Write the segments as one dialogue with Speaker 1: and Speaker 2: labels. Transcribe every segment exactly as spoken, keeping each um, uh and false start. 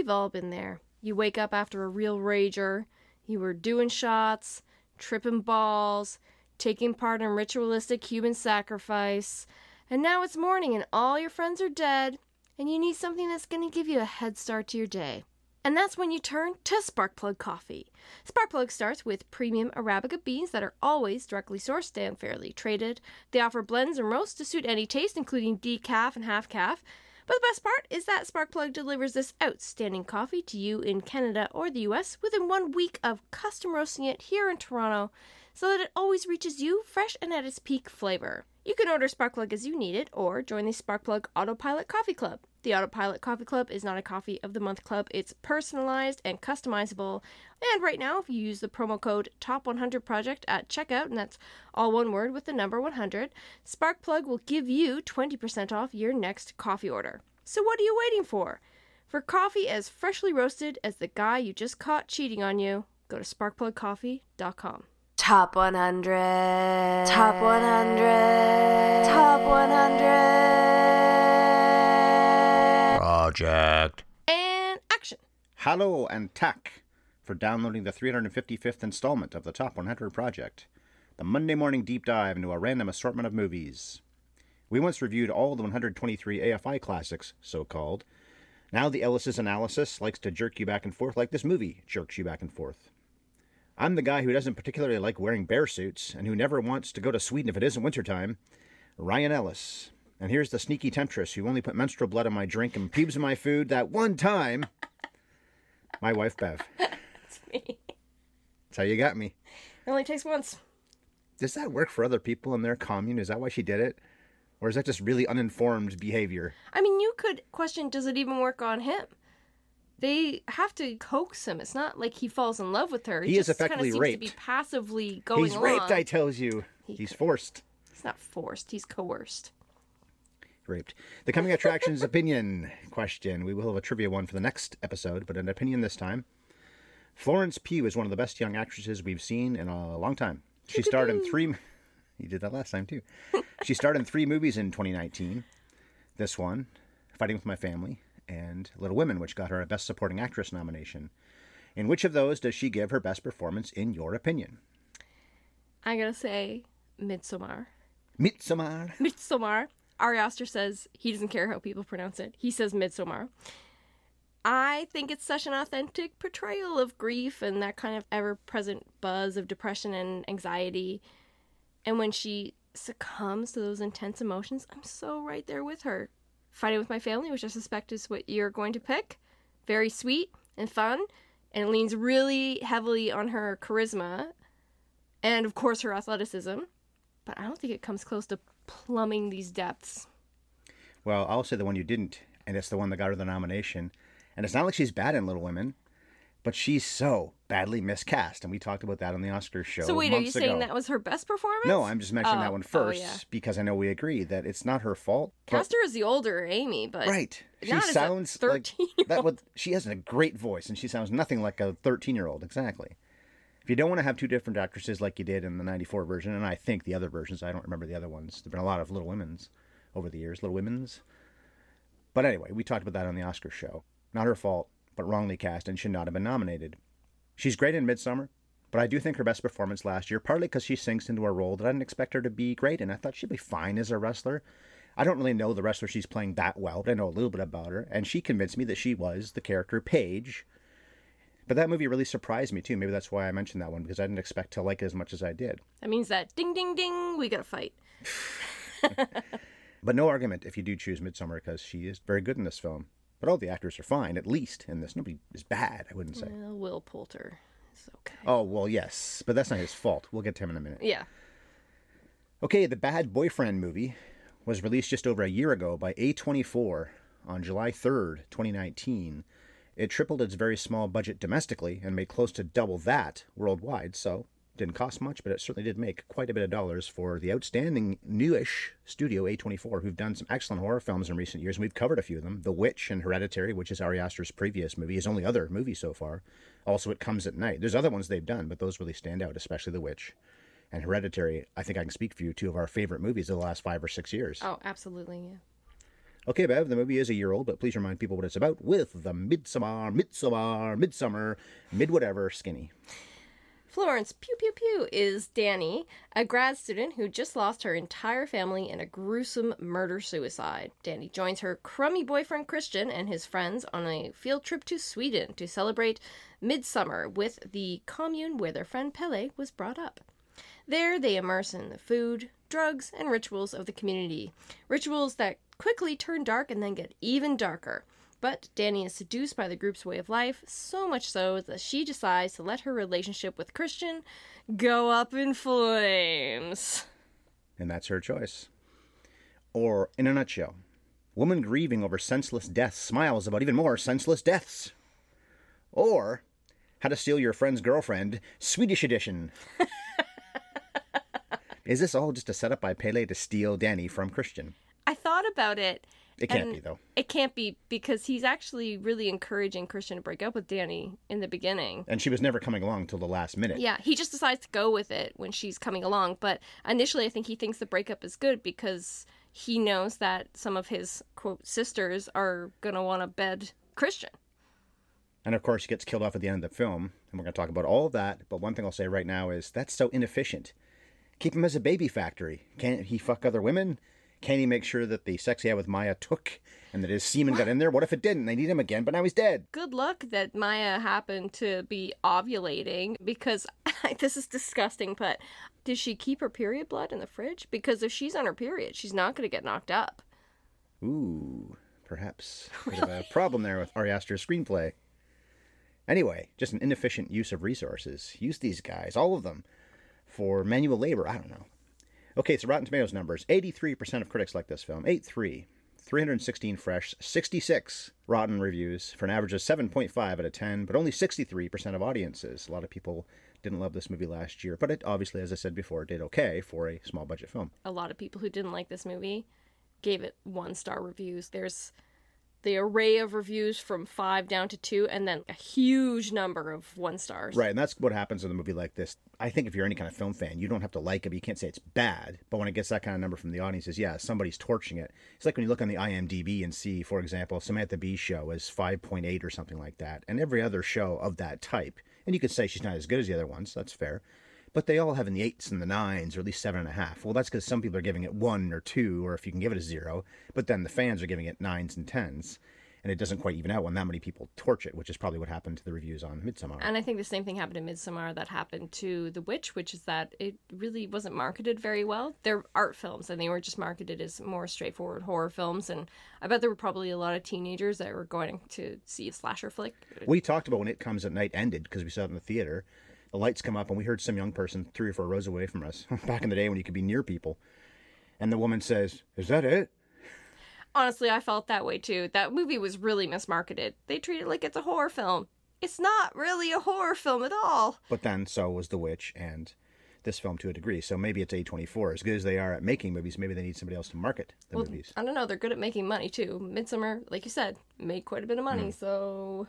Speaker 1: We've all been there. You wake up after a real rager. You were doing shots, tripping balls, taking part in ritualistic human sacrifice. And now it's morning and all your friends are dead. And you need something that's going to give you a head start to your day. And that's when you turn to Sparkplug Coffee. Sparkplug starts with premium Arabica beans that are always directly sourced and fairly traded. They offer blends and roasts to suit any taste, including decaf and half calf. But the best part is that Sparkplug delivers this outstanding coffee to you in Canada or the U S within one week of custom roasting it here in Toronto, so that it always reaches you fresh and at its peak flavor. You can order Sparkplug as you need it, or join the Sparkplug Autopilot Coffee Club. The Autopilot Coffee Club is not a Coffee of the Month club. It's personalized and customizable. And right now, if you use the promo code Top one hundred Project at checkout, and that's all one word with the number one hundred, Sparkplug will give you twenty percent off your next coffee order. So what are you waiting for? For coffee as freshly roasted as the guy you just caught cheating on you, go to sparkplug coffee dot com.
Speaker 2: Top one hundred. Top one hundred. Top one hundred.
Speaker 3: Project.
Speaker 1: And action.
Speaker 3: Hello and tack for downloading the three hundred fifty-fifth installment of the Top one hundred Project, the Monday morning deep dive into a random assortment of movies. We once reviewed all the one hundred twenty-three A F I classics, so-called. Now the Ellis's analysis likes to jerk you back and forth like this movie jerks you back and forth. I'm the guy who doesn't particularly like wearing bear suits and who never wants to go to Sweden if it isn't wintertime, Ryan Ellis. And here's the sneaky temptress who only put menstrual blood in my drink and pubes in my food that one time, my wife Bev.
Speaker 1: That's me.
Speaker 3: That's how you got me.
Speaker 1: It only takes once.
Speaker 3: Does that work for other people in their commune? Is that why she did it? Or is that just really uninformed behavior?
Speaker 1: I mean, you could question, does it even work on him? They have to coax him. It's not like he falls in love with her.
Speaker 3: He, he is effectively
Speaker 1: seems
Speaker 3: raped.
Speaker 1: To be passively going
Speaker 3: He's
Speaker 1: along.
Speaker 3: raped, I tells you.
Speaker 1: He
Speaker 3: He's
Speaker 1: could.
Speaker 3: forced.
Speaker 1: He's not forced. He's coerced.
Speaker 3: Raped. The coming attractions opinion question. We will have a trivia one for the next episode, but an opinion this time. Florence Pugh is one of the best young actresses we've seen in a long time. She starred in three... You did that last time, too. She starred in three movies in twenty nineteen. This one, Fighting With My Family, and Little Women, which got her a Best Supporting Actress nomination. In which of those does she give her best performance, in your opinion?
Speaker 1: I gotta say, Midsommar.
Speaker 3: Midsommar.
Speaker 1: Midsommar. Ari Aster says he doesn't care how people pronounce it. He says Midsommar. I think it's such an authentic portrayal of grief and that kind of ever-present buzz of depression and anxiety. And when she succumbs to those intense emotions, I'm so right there with her. Fighting With My Family, which I suspect is what you're going to pick. Very sweet and fun, and it leans really heavily on her charisma and, of course, her athleticism. But I don't think it comes close to plumbing these depths.
Speaker 3: Well, I'll say the one you didn't, and it's the one that got her the nomination. And it's not like she's bad in Little Women, but she's so badly miscast, and we talked about that on the Oscars show.
Speaker 1: So wait, are you
Speaker 3: ago.
Speaker 1: saying that was her best performance?
Speaker 3: No, I'm just mentioning
Speaker 1: oh,
Speaker 3: that one first
Speaker 1: oh, yeah.
Speaker 3: because I know we agree that it's not her fault.
Speaker 1: Cast her as the older Amy, but
Speaker 3: right, she
Speaker 1: not
Speaker 3: sounds
Speaker 1: as a thirteen-year-old.
Speaker 3: like that. Would, she has a great voice, and she sounds nothing like a thirteen-year-old. Exactly. If you don't want to have two different actresses like you did in the ninety-four version, and I think the other versions, I don't remember the other ones. There've been a lot of Little Women's over the years, Little Women's. But anyway, we talked about that on the Oscars show. Not her fault, but wrongly cast and should not have been nominated. She's great in Midsommar, but I do think her best performance last year, partly because she sinks into a role that I didn't expect her to be great in. I thought she'd be fine as a wrestler. I don't really know the wrestler she's playing that well, but I know a little bit about her, and she convinced me that she was the character Paige. But that movie really surprised me, too. Maybe that's why I mentioned that one, because I didn't expect to like it as much as I did.
Speaker 1: That means that ding, ding, ding, we gotta fight.
Speaker 3: But no argument if you do choose Midsommar, because she is very good in this film. But all the actors are fine, at least in this. Nobody is bad, I wouldn't say.
Speaker 1: Well, Will Poulter is okay.
Speaker 3: Oh, well, yes. But that's not his fault. We'll get to him in a minute.
Speaker 1: Yeah.
Speaker 3: Okay, The Bad Boyfriend movie was released just over a year ago by A twenty-four on July third, twenty nineteen. It tripled its very small budget domestically and made close to double that worldwide, so didn't cost much, but it certainly did make quite a bit of dollars for the outstanding newish studio A twenty-four, who've done some excellent horror films in recent years, and we've covered a few of them. The Witch and Hereditary, which is Ari Aster's previous movie, his only other movie so far. Also, It Comes at Night. There's other ones they've done, but those really stand out, especially The Witch. And Hereditary, I think I can speak for you, two of our favorite movies of the last five or six years.
Speaker 1: Oh, absolutely, yeah.
Speaker 3: Okay, Bev, the movie is a year old, but please remind people what it's about with the Midsommar, Midsommar, Midsummer, mid-whatever skinny.
Speaker 1: Florence Pew Pew Pew is Danny, a grad student who just lost her entire family in a gruesome murder-suicide. Danny joins her crummy boyfriend Christian and his friends on a field trip to Sweden to celebrate Midsummer with the commune where their friend Pelle was brought up. There, they immerse in the food, drugs, and rituals of the community. Rituals that quickly turn dark and then get even darker. But Danny is seduced by the group's way of life, so much so that she decides to let her relationship with Christian go up in flames.
Speaker 3: And that's her choice. Or, in a nutshell, woman grieving over senseless deaths smiles about even more senseless deaths. Or, How to Steal Your Friend's Girlfriend, Swedish edition. Is this all just a setup by Pelle to steal Danny from Christian?
Speaker 1: I thought about it.
Speaker 3: It can't be, though.
Speaker 1: It can't be, because he's actually really encouraging Christian to break up with Danny in the beginning.
Speaker 3: And she was never coming along till the last minute.
Speaker 1: Yeah, he just decides to go with it when she's coming along. But initially, I think he thinks the breakup is good because he knows that some of his, quote, sisters are going to want to bed Christian.
Speaker 3: And, of course, he gets killed off at the end of the film. And we're going to talk about all of that. But one thing I'll say right now is that's so inefficient. Keep him as a baby factory. Can't he fuck other women? Can he make sure that the sex he had with Maya took and that his semen got in there? What if it didn't? They need him again, but now he's dead.
Speaker 1: Good luck that Maya happened to be ovulating, because this is disgusting, but did she keep her period blood in the fridge? Because if she's on her period, she's not going to get knocked up.
Speaker 3: Ooh, perhaps. There's a problem there with Ari Aster's screenplay. Anyway, just an inefficient use of resources. Use these guys, all of them, for manual labor. I don't know. Okay, so Rotten Tomatoes numbers. eighty-three percent of critics like this film. eighty-three. three hundred sixteen fresh. sixty-six rotten reviews for an average of seven point five out of ten, but only sixty-three percent of audiences. A lot of people didn't love this movie last year, but it obviously, as I said before, did okay for a small budget film.
Speaker 1: A lot of people who didn't like this movie gave it one-star reviews. There's the array of reviews from five down to two, and then a huge number of one stars.
Speaker 3: Right, and that's what happens in a movie like this. I think if you're any kind of film fan, you don't have to like it, but you can't say it's bad. But when it gets that kind of number from the audience, is yeah, somebody's torching it. It's like when you look on the I M D B and see, for example, Samantha Bee's show is five point eight or something like that, and every other show of that type. And you could say she's not as good as the other ones, that's fair. But they all have in the eights and the nines, or at least seven and a half. Well, that's because some people are giving it one or two, or if you can give it a zero. But then the fans are giving it nines and tens. And it doesn't quite even out when that many people torch it, which is probably what happened to the reviews on Midsommar.
Speaker 1: And I think the same thing happened to Midsommar that happened to The Witch, which is that it really wasn't marketed very well. They're art films, and they were just marketed as more straightforward horror films. And I bet there were probably a lot of teenagers that were going to see a slasher flick.
Speaker 3: We talked about when It Comes at Night ended, because we saw it in the theater. The lights come up, and we heard some young person three or four rows away from us, back in the day when you could be near people. And the woman says, "Is that it?"
Speaker 1: Honestly, I felt that way too. That movie was really mismarketed. They treat it like it's a horror film. It's not really a horror film at all.
Speaker 3: But then so was The Witch and this film to a degree. So maybe it's A twenty-four. As good as they are at making movies, maybe they need somebody else to market the
Speaker 1: well,
Speaker 3: movies.
Speaker 1: I don't know. They're good at making money too. Midsommar, like you said, made quite a bit of money. Mm. So...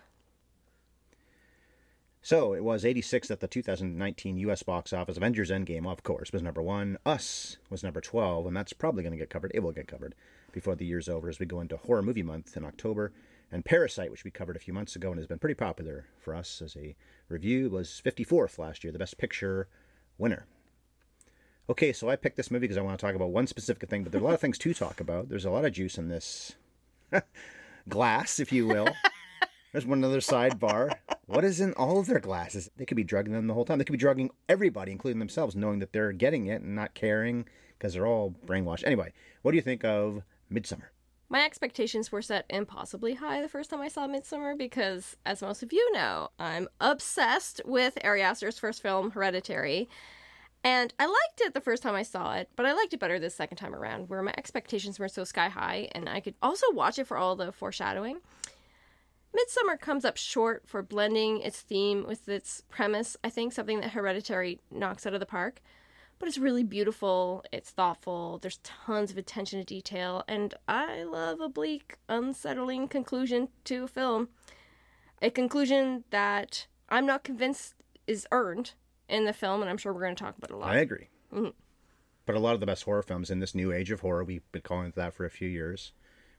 Speaker 3: So it was eighty-sixth at the two thousand nineteen U S box office. Avengers Endgame, of course, was number one. Us was number twelve, and that's probably going to get covered. It will get covered before the year's over as we go into Horror Movie Month in October. And Parasite, which we covered a few months ago and has been pretty popular for us as a review, was fifty-fourth last year, the Best Picture winner. Okay, so I picked this movie because I want to talk about one specific thing, but there are a lot of things to talk about. There's a lot of juice in this glass, if you will. There's one other sidebar. What is in all of their glasses? They could be drugging them the whole time. They could be drugging everybody, including themselves, knowing that they're getting it and not caring because they're all brainwashed. Anyway, what do you think of Midsommar?
Speaker 1: My expectations were set impossibly high the first time I saw Midsommar because, as most of you know, I'm obsessed with Ari Aster's first film, Hereditary. And I liked it the first time I saw it, but I liked it better the second time around, where my expectations were so sky high, and I could also watch it for all the foreshadowing. Midsommar comes up short for blending its theme with its premise, I think, something that Hereditary knocks out of the park. But it's really beautiful, it's thoughtful, there's tons of attention to detail, and I love a bleak, unsettling conclusion to a film. A conclusion that I'm not convinced is earned in the film, and I'm sure we're going to talk about it a lot.
Speaker 3: I agree.
Speaker 1: Mm-hmm.
Speaker 3: But a lot of the best horror films in this new age of horror, we've been calling it that for a few years.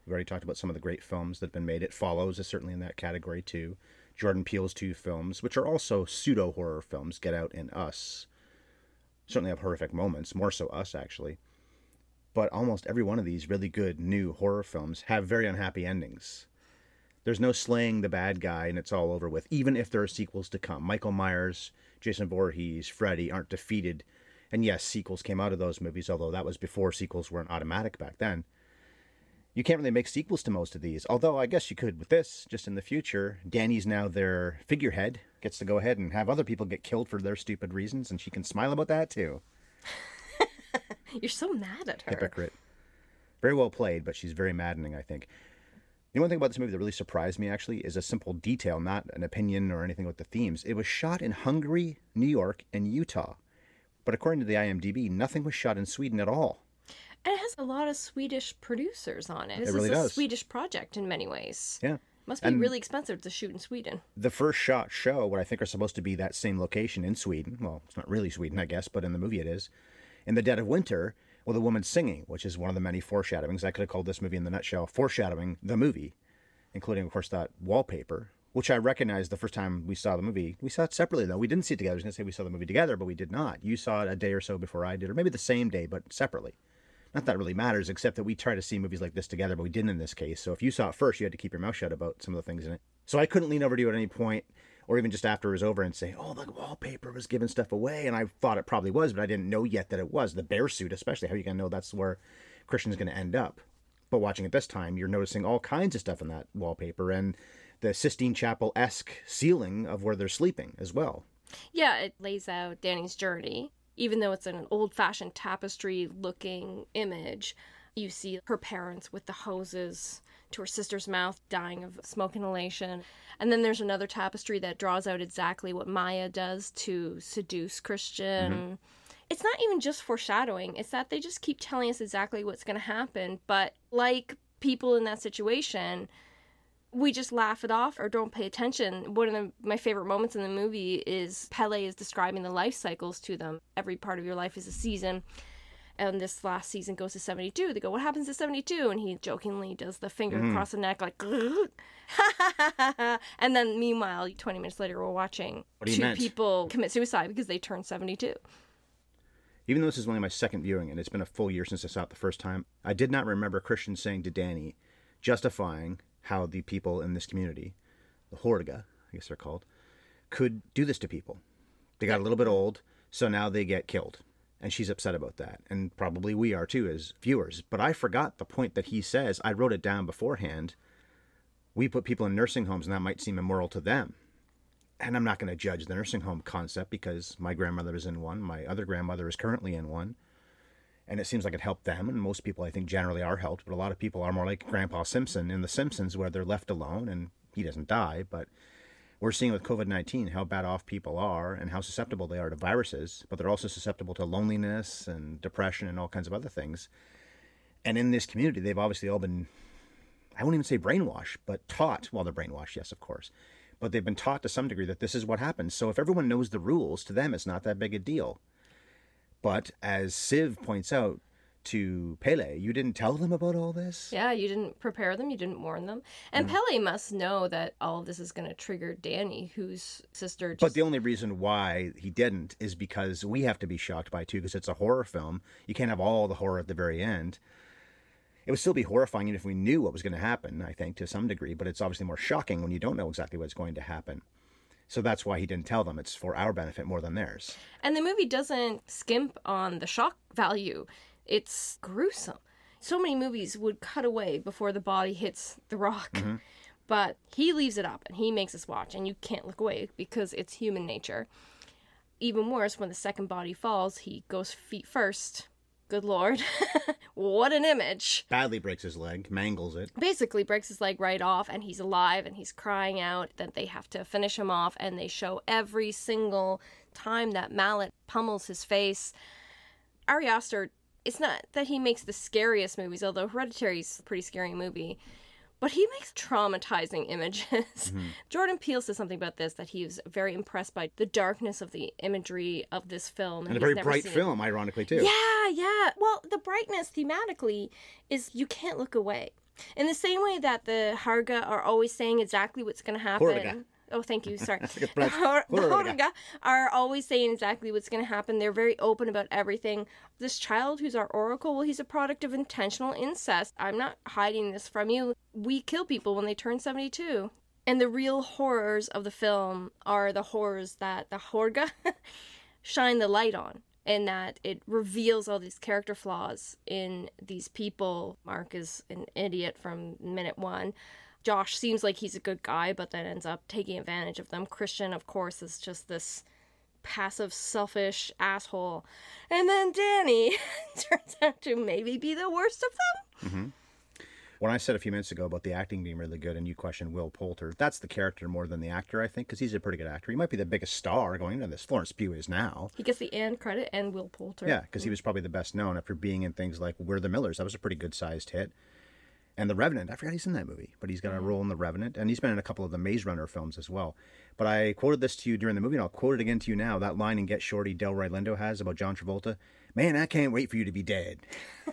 Speaker 3: We already talked about some of the great films that have been made. It Follows is certainly in that category too. Jordan Peele's two films, which are also pseudo-horror films, Get Out and Us, certainly have horrific moments, more so Us actually. But almost every one of these really good new horror films have very unhappy endings. There's no slaying the bad guy and it's all over with, even if there are sequels to come. Michael Myers, Jason Voorhees, Freddy aren't defeated. And yes, sequels came out of those movies, although that was before sequels weren't automatic back then. You can't really make sequels to most of these, although I guess you could with this, just in the future. Danny's now their figurehead, gets to go ahead and have other people get killed for their stupid reasons, and she can smile about that too.
Speaker 1: You're so mad at her.
Speaker 3: Hypocrite. Very well played, but she's very maddening, I think. The one thing about this movie that really surprised me, actually, is a simple detail, not an opinion or anything with the themes. It was shot in Hungary, New York, and Utah. But according to the I M D B, nothing was shot in Sweden at all.
Speaker 1: And it has a lot of Swedish producers on it. This
Speaker 3: It really
Speaker 1: is a
Speaker 3: does.
Speaker 1: Swedish project in many ways.
Speaker 3: Yeah.
Speaker 1: Must be
Speaker 3: And
Speaker 1: really expensive to shoot in Sweden.
Speaker 3: the first shot show what I think are supposed to be that same location in Sweden. Well, it's not really Sweden, I guess, but in the movie it is. In the dead of winter, with a woman singing, which is one of the many foreshadowings. I could have called this movie in the nutshell foreshadowing the movie, including, of course, that wallpaper, which I recognized the first time we saw the movie. We saw it separately, though. We didn't see it together. I was going to say we saw the movie together, but we did not. You saw it a day or so before I did, or maybe the same day, but separately. Not that it really matters, except that we try to see movies like this together, but we didn't in this case. So if you saw it first, you had to keep your mouth shut about some of the things in it. So I couldn't lean over to you at any point, or even just after it was over and say, oh, the wallpaper was giving stuff away. And I thought it probably was, but I didn't know yet that it was. The bear suit, especially. How are you going to know that's where Christian's going to end up? But watching it this time, you're noticing all kinds of stuff in that wallpaper and the Sistine Chapel-esque ceiling of where they're sleeping as well.
Speaker 1: Yeah, it lays out Danny's journey. Even though it's an old-fashioned tapestry-looking image, you see her parents with the hoses to her sister's mouth, dying of smoke inhalation. And then there's another tapestry that draws out exactly what Maya does to seduce Christian. Mm-hmm. It's not even just foreshadowing. It's that they just keep telling us exactly what's going to happen. But like people in that situation, we just laugh it off or don't pay attention. One of the, my favorite moments in the movie is Pele is describing the life cycles to them. Every part of your life is a season. And this last season goes to seventy-two. They go, what happens to seventy-two? And he jokingly does the finger mm. across the neck like, and then meanwhile, twenty minutes later, we're watching two meant? people commit suicide because they turned seventy-two.
Speaker 3: Even though this is only my second viewing and it's been a full year since I saw it the first time, I did not remember Christian saying to Danny, justifying how the people in this community, the Horga, I guess they're called, could do this to people. They got a little bit old, so now they get killed. And she's upset about that. And probably we are too as viewers. But I forgot the point that he says. I wrote it down beforehand. We put people in nursing homes and that might seem immoral to them. And I'm not going to judge the nursing home concept because my grandmother is in one. My other grandmother is currently in one. And it seems like it helped them. And most people, I think, generally are helped. But a lot of people are more like Grandpa Simpson in The Simpsons where they're left alone and he doesn't die. But we're seeing with covid nineteen how bad off people are and how susceptible they are to viruses. But they're also susceptible to loneliness and depression and all kinds of other things. And in this community, they've obviously all been, I won't even say brainwashed, but taught. Well, they're brainwashed, yes, of course. But they've been taught to some degree that this is what happens. So if everyone knows the rules, to them it's not that big a deal. But as Siv points out to Pele, you didn't tell them about all this?
Speaker 1: Yeah, you didn't prepare them, you didn't warn them. And mm. Pele must know that all of this is going to trigger Danny, whose sister just...
Speaker 3: But the only reason why he didn't is because we have to be shocked by it too, because it's a horror film. You can't have all the horror at the very end. It would still be horrifying even if we knew what was going to happen, I think, to some degree, but it's obviously more shocking when you don't know exactly what's going to happen. So that's why he didn't tell them. It's for our benefit more than theirs.
Speaker 1: And the movie doesn't skimp on the shock value. It's gruesome. So many movies would cut away before the body hits the rock. Mm-hmm. But he leaves it up and he makes us watch, and you can't look away because it's human nature. Even worse, when the second body falls, he goes feet first. Good Lord. What an image.
Speaker 3: Badly breaks his leg, mangles it.
Speaker 1: Basically breaks his leg right off, and he's alive, and he's crying out. Then they have to finish him off, and they show every single time that mallet pummels his face. Ari Aster, it's not that he makes the scariest movies, although Hereditary's a pretty scary movie, but he makes traumatizing images. Mm-hmm. Jordan Peele says something about this, that he was very impressed by the darkness of the imagery of this film.
Speaker 3: And, and a very bright film, it. ironically, too.
Speaker 1: Yeah, yeah. Well, the brightness thematically is you can't look away. In the same way that the Harga are always saying exactly what's going to happen.
Speaker 3: Horga.
Speaker 1: Oh, thank you. Sorry.
Speaker 3: It's
Speaker 1: the
Speaker 3: pronounced
Speaker 1: Hor- the
Speaker 3: Horga.
Speaker 1: Horga are always saying exactly what's going to happen. They're very open about everything. This child who's our oracle, well, he's a product of intentional incest. I'm not hiding this from you. We kill people when they turn seventy-two. And the real horrors of the film are the horrors that the Horga shine the light on. And that it reveals all these character flaws in these people. Mark is an idiot from minute one. Josh seems like he's a good guy, but then ends up taking advantage of them. Christian, of course, is just this passive, selfish asshole. And then Danny turns out to maybe be the worst of them.
Speaker 3: Mm-hmm. When I said a few minutes ago about the acting being really good and you questioned Will Poulter, that's the character more than the actor, I think, because he's a pretty good actor. He might be the biggest star going into this. Florence Pugh is now.
Speaker 1: He gets the and credit and Will Poulter.
Speaker 3: Yeah, because he was probably the best known after being in things like We're the Millers. That was a pretty good-sized hit. And The Revenant, I forgot he's in that movie, but he's got a role in The Revenant, and he's been in a couple of the Maze Runner films as well. But I quoted this to you during the movie, and I'll quote it again to you now. That line in Get Shorty Delroy Lindo has about John Travolta. Man, I can't wait for you to be dead.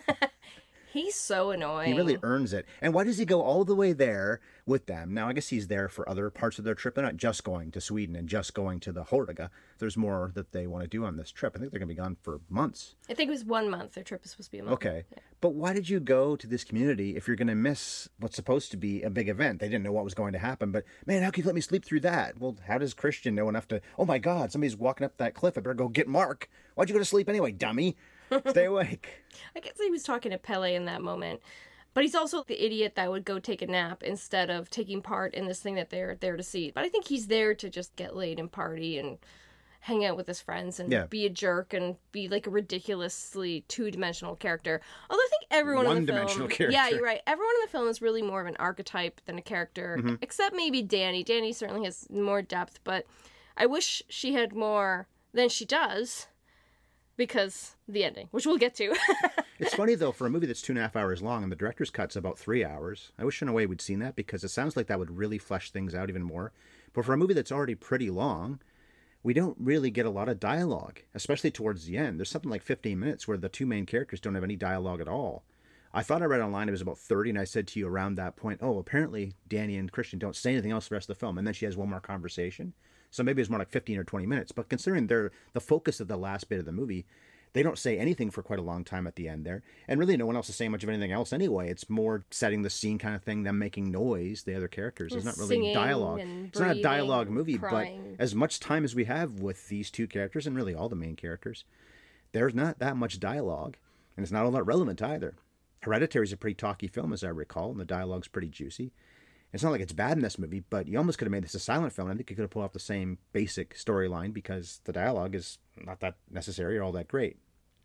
Speaker 1: He's so annoying.
Speaker 3: He really earns it. And why does he go all the way there with them? Now, I guess he's there for other parts of their trip. They're not just going to Sweden and just going to the Horga. There's more that they want to do on this trip. I think they're going to be gone for months.
Speaker 1: I think it was one month. Their trip was supposed to be a month.
Speaker 3: Okay.
Speaker 1: Yeah.
Speaker 3: But why did you go to this community if you're going to miss what's supposed to be a big event? They didn't know what was going to happen. But, man, how can you let me sleep through that? Well, how does Christian know enough to, oh, my God, somebody's walking up that cliff. I better go get Mark. Why'd you go to sleep anyway, dummy? Stay awake.
Speaker 1: I guess he was talking to Pele in that moment. But he's also the idiot that would go take a nap instead of taking part in this thing that they're there to see. But I think he's there to just get laid and party and hang out with his friends and
Speaker 3: Yeah.
Speaker 1: be a jerk and be like a ridiculously two-dimensional character. Although I think everyone in the film...
Speaker 3: One-dimensional character.
Speaker 1: Yeah, you're right. Everyone in the film is really more of an archetype than a character.
Speaker 3: Mm-hmm.
Speaker 1: Except maybe Danny. Danny certainly has more depth, but I wish she had more than she does. Because the ending, which we'll get to.
Speaker 3: It's funny, though, for a movie that's two and a half hours long and the director's cut's about three hours. I wish in a way we'd seen that because it sounds like that would really flesh things out even more. But for a movie that's already pretty long, we don't really get a lot of dialogue, especially towards the end. There's something like fifteen minutes where the two main characters don't have any dialogue at all. I thought I read online it was about thirty, and I said to you around that point, oh, apparently Danny and Christian don't say anything else the rest of the film. And then she has one more conversation. So maybe it's more like fifteen or twenty minutes. But considering they're the focus of the last bit of the movie, they don't say anything for quite a long time at the end there. And really no one else is saying much of anything else anyway. It's more setting the scene kind of thing, them making noise, the other characters. There's not really
Speaker 1: Singing
Speaker 3: dialogue.
Speaker 1: and
Speaker 3: It's not a
Speaker 1: breathing
Speaker 3: dialogue
Speaker 1: and
Speaker 3: movie,
Speaker 1: crying.
Speaker 3: but as much time as we have with these two characters, and really all the main characters, there's not that much dialogue. And it's not all that relevant either. Hereditary is a pretty talky film, as I recall, and the dialogue's pretty juicy. It's not like it's bad in this movie, but you almost could have made this a silent film. And I think you could have pulled off the same basic storyline because the dialogue is not that necessary or all that great.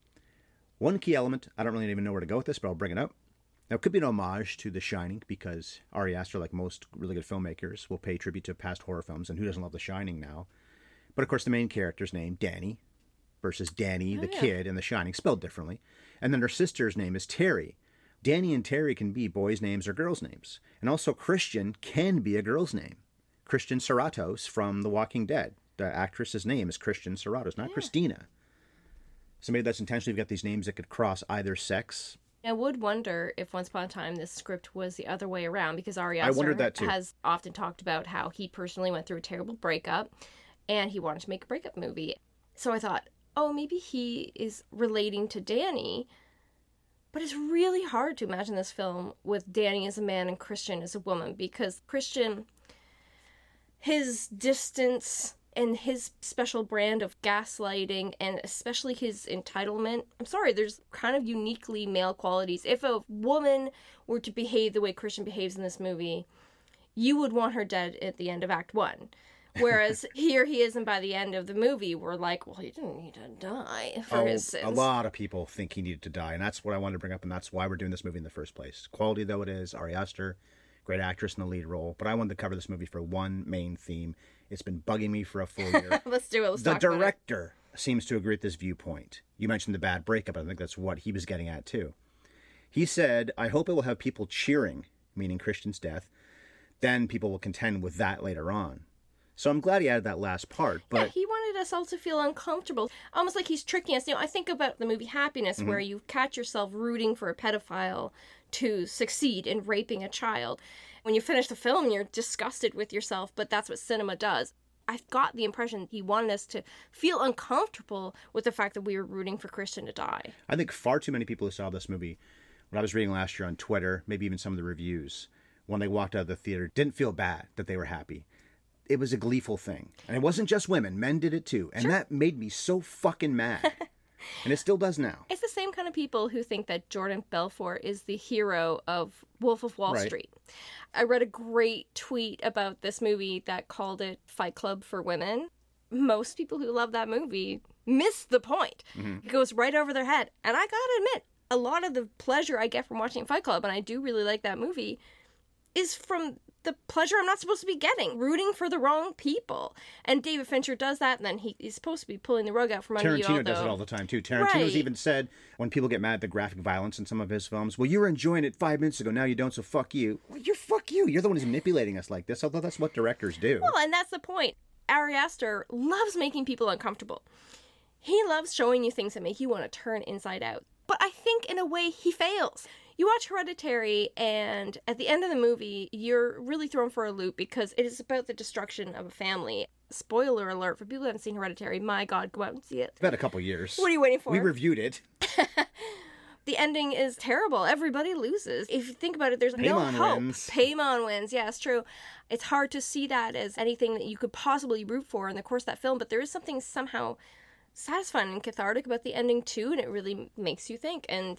Speaker 3: One key element, I don't really even know where to go with this, but I'll bring it up. Now, it could be an homage to The Shining because Ari Aster, like most really good filmmakers, will pay tribute to past horror films, and who doesn't love The Shining now? But, of course, the main character's name, Danny, versus Danny,
Speaker 1: Oh,
Speaker 3: the
Speaker 1: yeah.
Speaker 3: kid in The Shining, spelled differently. And then her sister's name is Terry. Danny and Terry can be boys' names or girls' names. And also Christian can be a girl's name. Christian Serratos from The Walking Dead. The actress's name is Christian Serratos, not
Speaker 1: Yeah.
Speaker 3: Christina. So maybe that's intentionally, we've got these names that could cross either sex.
Speaker 1: I would wonder if Once Upon a Time this script was the other way around because Ari
Speaker 3: I wondered
Speaker 1: Aster
Speaker 3: that too.
Speaker 1: has often talked about how he personally went through a terrible breakup and he wanted to make a breakup movie. So I thought, oh, maybe he is relating to Danny. But it's really hard to imagine this film with Danny as a man and Christian as a woman because Christian, his distance and his special brand of gaslighting and especially his entitlement. I'm sorry, there's kind of uniquely male qualities. If a woman were to behave the way Christian behaves in this movie, you would want her dead at the end of Act One. Whereas here he is, and by the end of the movie, we're like, well, he didn't need to die for
Speaker 3: Oh,
Speaker 1: his sins.
Speaker 3: a lot of people think he needed to die, and that's what I wanted to bring up, and that's why we're doing this movie in the first place. Quality though it is, Ari Aster, great actress in the lead role, but I wanted to cover this movie for one main theme. It's been bugging me for a full year.
Speaker 1: Let's do it. Let's
Speaker 3: The
Speaker 1: talk about it.
Speaker 3: director seems to agree with this viewpoint. You mentioned the bad breakup, and I think that's what he was getting at too. He said, I hope it will have people cheering, meaning Christian's death. Then people will contend with that later on. So I'm glad he added that last part. But
Speaker 1: Yeah, he wanted us all to feel uncomfortable. Almost like he's tricking us. You know, I think about the movie Happiness,
Speaker 3: Mm-hmm.
Speaker 1: where you catch yourself rooting for a pedophile to succeed in raping a child. When you finish the film, you're disgusted with yourself, but that's what cinema does. I got the impression he wanted us to feel uncomfortable with the fact that we were rooting for Christian to die.
Speaker 3: I think far too many people who saw this movie, what I was reading last year on Twitter, maybe even some of the reviews, when they walked out of the theater, didn't feel bad that they were happy. It was a gleeful thing. And it wasn't just women. Men did it too. And sure. That made me so fucking mad. And it still does now.
Speaker 1: It's the same kind of people who think that Jordan Belfort is the hero of Wolf of Wall right. Street. I read a great tweet about this movie that called it Fight Club for women. Most people who love that movie miss the point. Mm-hmm. It goes right over their head. And I gotta admit, a lot of the pleasure I get from watching Fight Club, and I do really like that movie, is from the pleasure I'm not supposed to be getting, rooting for the wrong people. And David Fincher does that, and then he, he's supposed to be pulling the rug out from under you.
Speaker 3: Tarantino does it all the time, too. Tarantino's right. even said, when people get mad at the graphic violence in some of his films, well, you were enjoying it five minutes ago, now you don't, so fuck you. Well, you're fuck you. You're the one who's manipulating us like this, although that's what directors do.
Speaker 1: Well, and that's the point. Ari Aster loves making people uncomfortable. He loves showing you things that make you want to turn inside out. But I think, in a way, he fails. You watch Hereditary, and at the end of the movie, you're really thrown for a loop because it is about the destruction of a family. Spoiler alert for people who haven't seen Hereditary. My God, go out and see it.
Speaker 3: It's been a couple years.
Speaker 1: What are you waiting for?
Speaker 3: We reviewed it.
Speaker 1: The ending is terrible. Everybody loses. If you think about it, there's no
Speaker 3: Paimon
Speaker 1: hope.
Speaker 3: Wins.
Speaker 1: Paimon wins. Yeah, it's true. It's hard to see that as anything that you could possibly root for in the course of that film, but there is something somehow satisfying and cathartic about the ending, too, and it really makes you think. And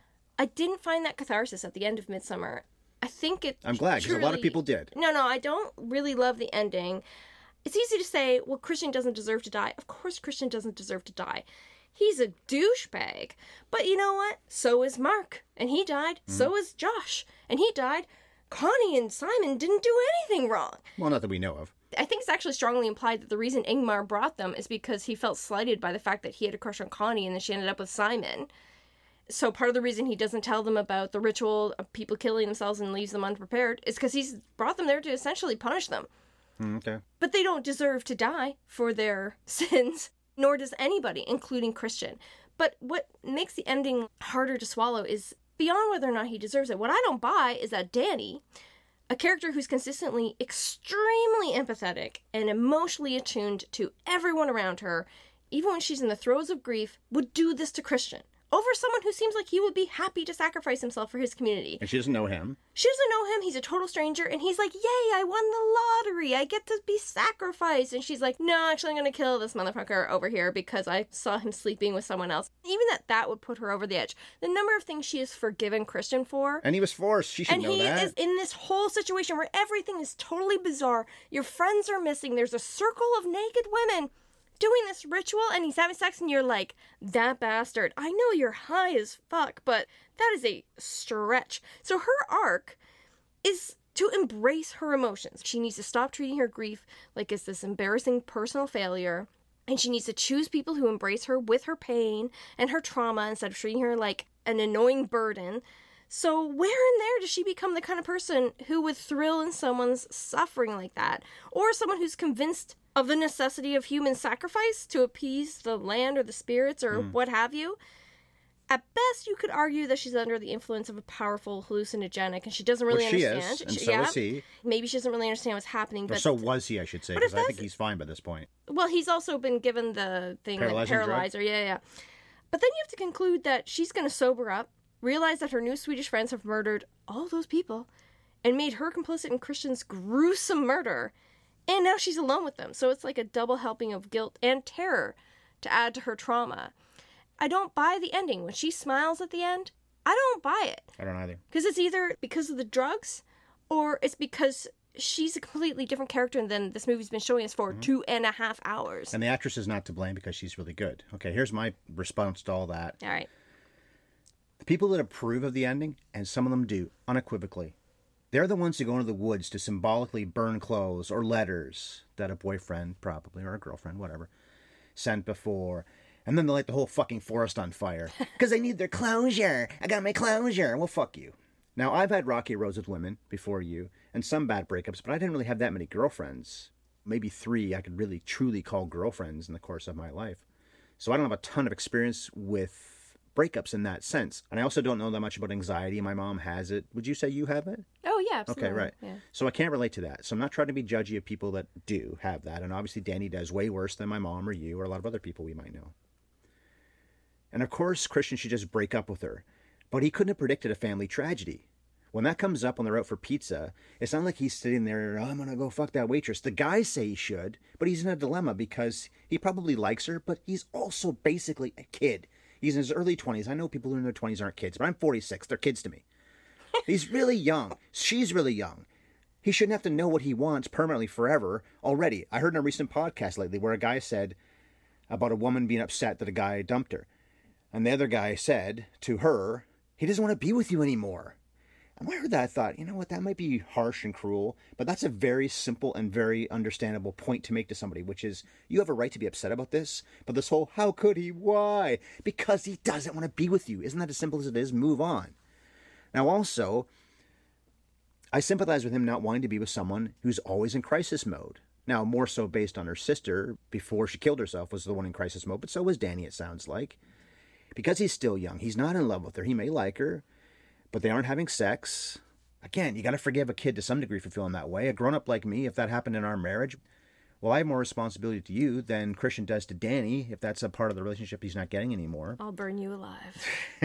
Speaker 1: I didn't find that catharsis at the end of Midsommar. I think it
Speaker 3: I'm glad, because a lot of people did.
Speaker 1: No, no, I don't really love the ending. It's easy to say, well, Christian doesn't deserve to die. Of course Christian doesn't deserve to die. He's a douchebag. But you know what? So is Mark, and he died. Mm. So is Josh, and he died. Connie and Simon didn't do anything wrong.
Speaker 3: Well, not that we know of.
Speaker 1: I think it's actually strongly implied that the reason Ingmar brought them is because he felt slighted by the fact that he had a crush on Connie and then she ended up with Simon. So part of the reason he doesn't tell them about the ritual of people killing themselves and leaves them unprepared is because he's brought them there to essentially punish them.
Speaker 3: Mm, okay.
Speaker 1: But they don't deserve to die for their sins, nor does anybody, including Christian. But what makes the ending harder to swallow is beyond whether or not he deserves it. What I don't buy is that Danny, a character who's consistently extremely empathetic and emotionally attuned to everyone around her, even when she's in the throes of grief, would do this to Christian over someone who seems like he would be happy to sacrifice himself for his community.
Speaker 3: And she doesn't know him.
Speaker 1: She doesn't know him. He's a total stranger. And he's like, yay, I won the lottery. I get to be sacrificed. And she's like, no, actually, I'm going to kill this motherfucker over here because I saw him sleeping with someone else. Even that, that would put her over the edge. The number of things she has forgiven Christian for.
Speaker 3: And he was forced. She should
Speaker 1: and
Speaker 3: know that.
Speaker 1: And he is in this whole situation where everything is totally bizarre. Your friends are missing. There's a circle of naked women doing this ritual, and he's having sex, and you're like, that bastard. I know you're high as fuck, but that is a stretch. So her arc is to embrace her emotions. She needs to stop treating her grief like it's this embarrassing personal failure, and she needs to choose people who embrace her with her pain and her trauma instead of treating her like an annoying burden. So where in there does she become the kind of person who would thrill in someone's suffering like that? Or someone who's convinced of the necessity of human sacrifice to appease the land or the spirits or mm. what have you? At best, you could argue that she's under the influence of a powerful hallucinogenic and she doesn't really
Speaker 3: well, she
Speaker 1: understand.
Speaker 3: Is, and she, so yeah, is he.
Speaker 1: Maybe she doesn't really understand what's happening. But
Speaker 3: or so was he, I should say, because I think he's fine by this point.
Speaker 1: Well, he's also been given the thing that paralyzed her. Yeah, yeah. But then you have to conclude that she's going to sober up, realize that her new Swedish friends have murdered all those people and made her complicit in Christian's gruesome murder. And now she's alone with them. So it's like a double helping of guilt and terror to add to her trauma. I don't buy the ending. When she smiles at the end, I don't buy it.
Speaker 3: I don't either.
Speaker 1: Because it's either because of the drugs or it's because she's a completely different character than this movie's been showing us for mm-hmm. two and a half hours.
Speaker 3: And the actress is not to blame because she's really good. Okay, here's my response to all that.
Speaker 1: All right.
Speaker 3: The people that approve of the ending, and some of them do, unequivocally, they're the ones who go into the woods to symbolically burn clothes or letters that a boyfriend, probably, or a girlfriend, whatever, sent before. And then they light the whole fucking forest on fire. Because they need their closure. I got my closure. Well, fuck you. Now, I've had rocky roads with women before you, and some bad breakups, but I didn't really have that many girlfriends. Maybe three I could really, truly call girlfriends in the course of my life. So I don't have a ton of experience with breakups in that sense. And I also don't know that much about anxiety. My mom has it. Would you say you have it?
Speaker 1: Oh, yeah, absolutely.
Speaker 3: Okay, right.
Speaker 1: Yeah.
Speaker 3: So I can't relate to that. So I'm not trying to be judgy of people that do have that. And obviously Danny does way worse than my mom or you or a lot of other people we might know. And of course, Christian should just break up with her. But he couldn't have predicted a family tragedy. When that comes up when they're out for pizza, it's not like he's sitting there, oh, I'm going to go fuck that waitress. The guys say he should, but he's in a dilemma because he probably likes her, but he's also basically a kid. He's in his early twenties. I know people who are in their twenties aren't kids, but I'm forty-six. They're kids to me. He's really young. She's really young. He shouldn't have to know what he wants permanently forever already. I heard in a recent podcast lately where a guy said about a woman being upset that a guy dumped her. And the other guy said to her, he doesn't want to be with you anymore. And when I heard that, I thought, you know what, that might be harsh and cruel, but that's a very simple and very understandable point to make to somebody, which is, you have a right to be upset about this, but this whole, how could he, why? Because he doesn't want to be with you. Isn't that as simple as it is? Move on. Now also, I sympathize with him not wanting to be with someone who's always in crisis mode. Now, more so based on her sister, before she killed herself, was the one in crisis mode, but so was Danny, it sounds like. Because he's still young, he's not in love with her. He may like her, but they aren't having sex. Again, you got to forgive a kid to some degree for feeling that way. A grown-up like me, if that happened in our marriage, well, I have more responsibility to you than Christian does to Danny, if that's a part of the relationship he's not getting anymore.
Speaker 1: I'll burn you alive.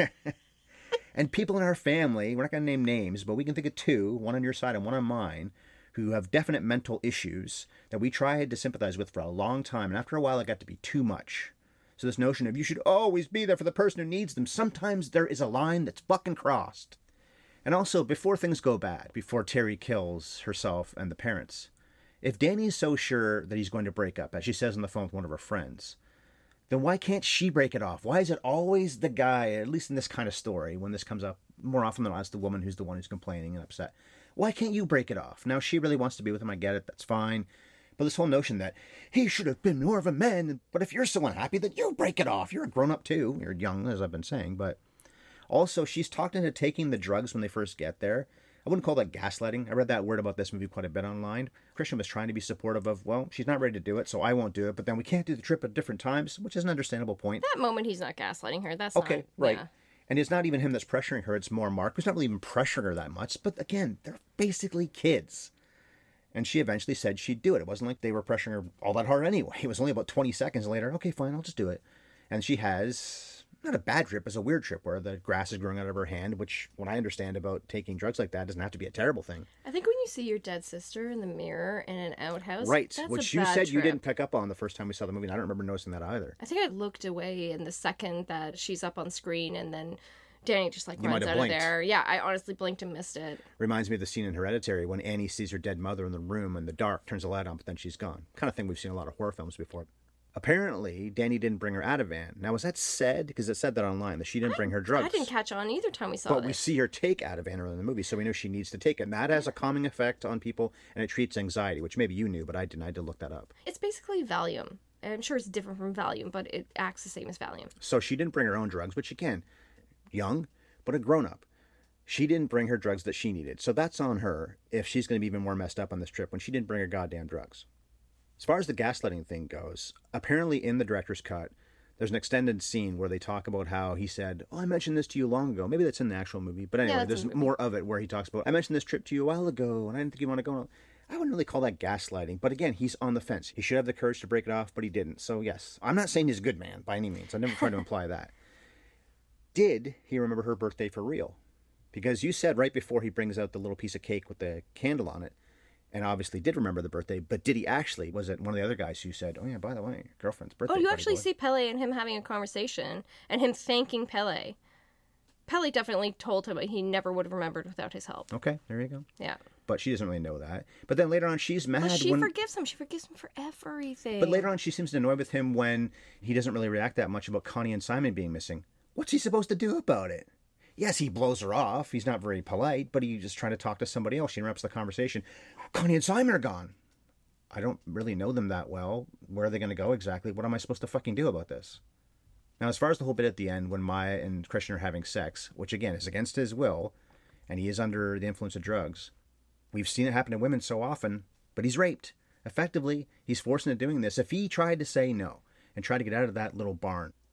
Speaker 3: And people in our family, we're not going to name names, but we can think of two, one on your side and one on mine, who have definite mental issues that we tried to sympathize with for a long time. And after a while, it got to be too much. So this notion of you should always be there for the person who needs them, sometimes there is a line that's fucking crossed. And also, before things go bad, before Terry kills herself and the parents, if Danny is so sure that he's going to break up, as she says on the phone with one of her friends, then why can't she break it off? Why is it always the guy, at least in this kind of story, when this comes up more often than not, it's the woman who's the one who's complaining and upset. Why can't you break it off? Now, she really wants to be with him, I get it, that's fine. But this whole notion that he should have been more of a man, but if you're so unhappy, then you break it off. You're a grown-up too. You're young, as I've been saying, but also she's talked into taking the drugs when they first get there. I wouldn't call that gaslighting. I read that word about this movie quite a bit online. Christian was trying to be supportive of, well, she's not ready to do it, so I won't do it, but then we can't do the trip at different times, which is an understandable point.
Speaker 1: That moment, he's not gaslighting her. That's
Speaker 3: okay,
Speaker 1: not,
Speaker 3: right.
Speaker 1: Yeah.
Speaker 3: And it's not even him that's pressuring her. It's more Mark, who's not really even pressuring her that much. But again, they're basically kids. And she eventually said she'd do it. It wasn't like they were pressuring her all that hard anyway. It was only about twenty seconds later. Okay, fine, I'll just do it. And she has, not a bad trip, it's a weird trip where the grass is growing out of her hand, which, what I understand about taking drugs like that, doesn't have to be a terrible thing.
Speaker 1: I think when you see your dead sister in the mirror in an outhouse,
Speaker 3: right,
Speaker 1: that's
Speaker 3: which
Speaker 1: a
Speaker 3: you
Speaker 1: bad
Speaker 3: said
Speaker 1: trip.
Speaker 3: you didn't pick up on the first time we saw the movie, and I don't remember noticing that either.
Speaker 1: I think I looked away in the second that she's up on screen, and then Danny just like
Speaker 3: You
Speaker 1: runs
Speaker 3: might have
Speaker 1: out
Speaker 3: blinked.
Speaker 1: of there. Yeah, I honestly blinked and missed it.
Speaker 3: Reminds me of the scene in Hereditary when Annie sees her dead mother in the room in the dark, turns the light on, but then she's gone. Kind of thing we've seen in a lot of horror films before. Apparently, Danny didn't bring her Ativan. Now, was that said? Because it said that online, that she didn't
Speaker 1: I,
Speaker 3: bring her drugs.
Speaker 1: I didn't catch on either time we saw
Speaker 3: But
Speaker 1: it.
Speaker 3: we see her take Ativan early in the movie, so we know she needs to take it. And that has a calming effect on people, and it treats anxiety, which maybe you knew, but I didn't. I had to look that up.
Speaker 1: It's basically Valium. I'm sure it's different from Valium, but it acts the same as Valium.
Speaker 3: So she didn't bring her own drugs, which again, young, but a grown-up. She didn't bring her drugs that she needed. So that's on her if she's going to be even more messed up on this trip when she didn't bring her goddamn drugs. As far as the gaslighting thing goes, apparently in the director's cut, there's an extended scene where they talk about how he said, oh, I mentioned this to you long ago. Maybe that's in the actual movie. But anyway,
Speaker 1: Yeah,
Speaker 3: there's
Speaker 1: in the movie.
Speaker 3: more of it where he talks about, I mentioned this trip to you a while ago, and I didn't think you want to go. I wouldn't really call that gaslighting. But again, he's on the fence. He should have the courage to break it off, but he didn't. So yes, I'm not saying he's a good man by any means. I never tried to imply that. Did he remember her birthday for real? Because you said right before he brings out the little piece of cake with the candle on it, and obviously did remember the birthday, but did he actually? Was it one of the other guys who said, oh yeah, by the way, your girlfriend's birthday?
Speaker 1: Oh, you
Speaker 3: buddy
Speaker 1: actually
Speaker 3: boy."
Speaker 1: see Pele and him having a conversation and him thanking Pele. Pele definitely told him he never would have remembered without his help.
Speaker 3: Okay, there you go.
Speaker 1: Yeah.
Speaker 3: But she doesn't really know that. But then later on, she's mad
Speaker 1: Well, she
Speaker 3: when...
Speaker 1: forgives him. She forgives him for everything.
Speaker 3: But later on, she seems annoyed with him when he doesn't really react that much about Connie and Simon being missing. What's he supposed to do about it? Yes, he blows her off. He's not very polite, but he's just trying to talk to somebody else. She interrupts the conversation. Connie and Simon are gone. I don't really know them that well. Where are they going to go exactly? What am I supposed to fucking do about this? Now, as far as the whole bit at the end, when Maya and Christian are having sex, which again is against his will, and he is under the influence of drugs, we've seen it happen to women so often, but he's raped. Effectively, he's forced into doing this. If he tried to say no and try to get out of that little barn,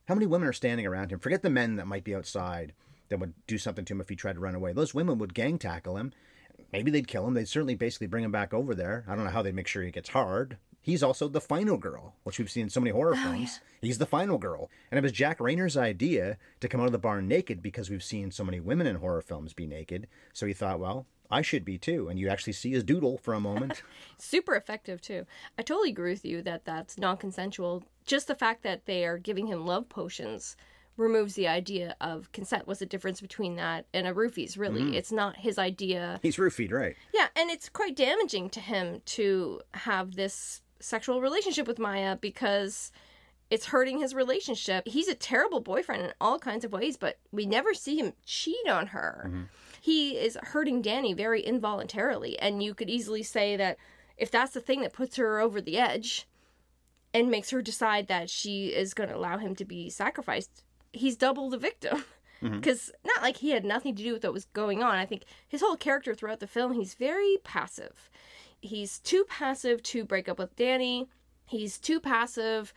Speaker 3: How many women are standing around him? Forget the men that might be outside that would do something to him if he tried to run away. Those women would gang tackle him. Maybe they'd kill him. They'd certainly basically bring him back over there. I don't know how they'd make sure he gets hard. He's also the final girl, which we've seen in so many horror
Speaker 1: Oh,
Speaker 3: films.
Speaker 1: yeah.
Speaker 3: He's the final girl. And it was Jack Rayner's idea to come out of the barn naked because we've seen so many women in horror films be naked. So he thought, well, I should be too. And you actually see his doodle for a moment.
Speaker 1: Super effective, too. I totally agree with you that that's non-consensual. Just the fact that they are giving him love potions removes the idea of consent. What's the difference between that and a roofies, really? Mm. It's not his idea.
Speaker 3: He's roofied, right.
Speaker 1: Yeah, and it's quite damaging to him to have this sexual relationship with Maya because it's hurting his relationship. He's a terrible boyfriend in all kinds of ways, but we never see him cheat on her. Mm-hmm. He is hurting Danny very involuntarily, and you could easily say that if that's the thing that puts her over the edge and makes her decide that she is going to allow him to be sacrificed, he's double the victim. Because mm-hmm. not like he had nothing to do with what was going on. I think his whole character throughout the film, he's very passive. He's too passive to break up with Danny. He's too passive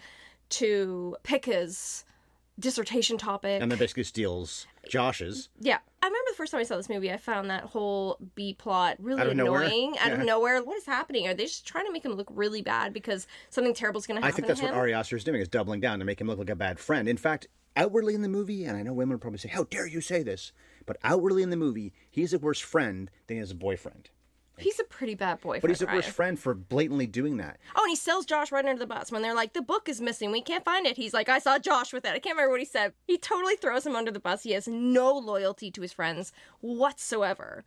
Speaker 1: to pick his dissertation topic.
Speaker 3: And then basically steals Josh's.
Speaker 1: Yeah. I remember the first time I saw this movie, I found that whole B plot really
Speaker 3: out of
Speaker 1: annoying.
Speaker 3: Nowhere.
Speaker 1: Out
Speaker 3: yeah.
Speaker 1: of nowhere. What is happening? Are they just trying to make him look really bad because something terrible is going to happen
Speaker 3: I think that's
Speaker 1: to him?
Speaker 3: what Ari Aster is doing, is doubling down to make him look like a bad friend. In fact, outwardly in the movie, and I know women would probably say, how dare you say this? But outwardly in the movie, he's a worse friend than he is a boyfriend.
Speaker 1: He's a pretty bad boyfriend.
Speaker 3: But he's a
Speaker 1: Ryan.
Speaker 3: worse friend for blatantly doing that.
Speaker 1: Oh, and he sells Josh right under the bus. When they're like, the book is missing, we can't find it. He's like, I saw Josh with it. I can't remember what he said. He totally throws him under the bus. He has no loyalty to his friends whatsoever.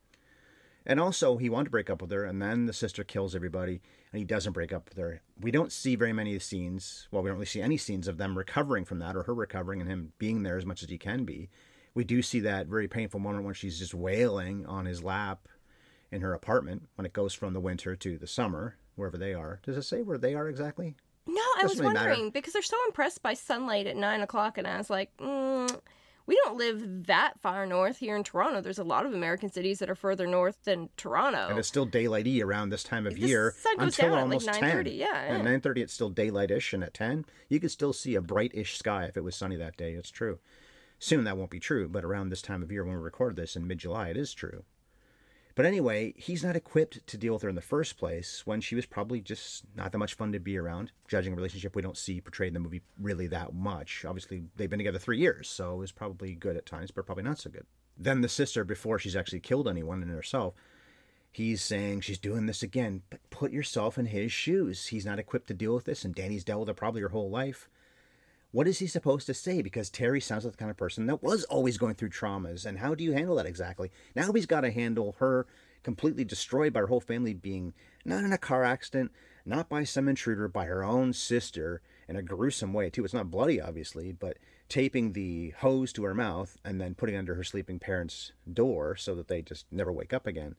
Speaker 3: And also, he wanted to break up with her, and then the sister kills everybody, and he doesn't break up with her. We don't see very many scenes. Well, we don't really see any scenes of them recovering from that, or her recovering and him being there as much as he can be. We do see that very painful moment when she's just wailing on his lap in her apartment when it goes from the winter to the summer, wherever they are. Does it say where they are exactly?
Speaker 1: No, I
Speaker 3: Doesn't
Speaker 1: was
Speaker 3: really
Speaker 1: wondering,
Speaker 3: matter.
Speaker 1: because they're so impressed by sunlight at nine o'clock, and I was like, mm, we don't live that far north here in Toronto. There's a lot of American cities that are further north than Toronto.
Speaker 3: And it's still daylighty around this time of
Speaker 1: The
Speaker 3: year
Speaker 1: sun goes
Speaker 3: until
Speaker 1: down at,
Speaker 3: almost
Speaker 1: like,
Speaker 3: ten.
Speaker 1: nine thirty, yeah,
Speaker 3: At
Speaker 1: yeah.
Speaker 3: nine thirty, it's still daylight-ish, and at ten, you could still see a bright-ish sky if it was sunny that day. It's true. Soon that won't be true, but around this time of year when we record this in mid-July, it is true. But anyway, he's not equipped to deal with her in the first place when she was probably just not that much fun to be around. Judging a relationship we don't see portrayed in the movie really that much. Obviously, they've been together three years, so it was probably good at times, but probably not so good. Then the sister, before she's actually killed anyone in herself, he's saying she's doing this again, but put yourself in his shoes. He's not equipped to deal with this, and Danny's dealt with it probably her whole life. What is he supposed to say? Because Terry sounds like the kind of person that was always going through traumas. And how do you handle that exactly? Now he's got to handle her completely destroyed by her whole family being not in a car accident, not by some intruder, by her own sister in a gruesome way, too. It's not bloody, obviously, but taping the hose to her mouth and then putting it under her sleeping parents' door so that they just never wake up again.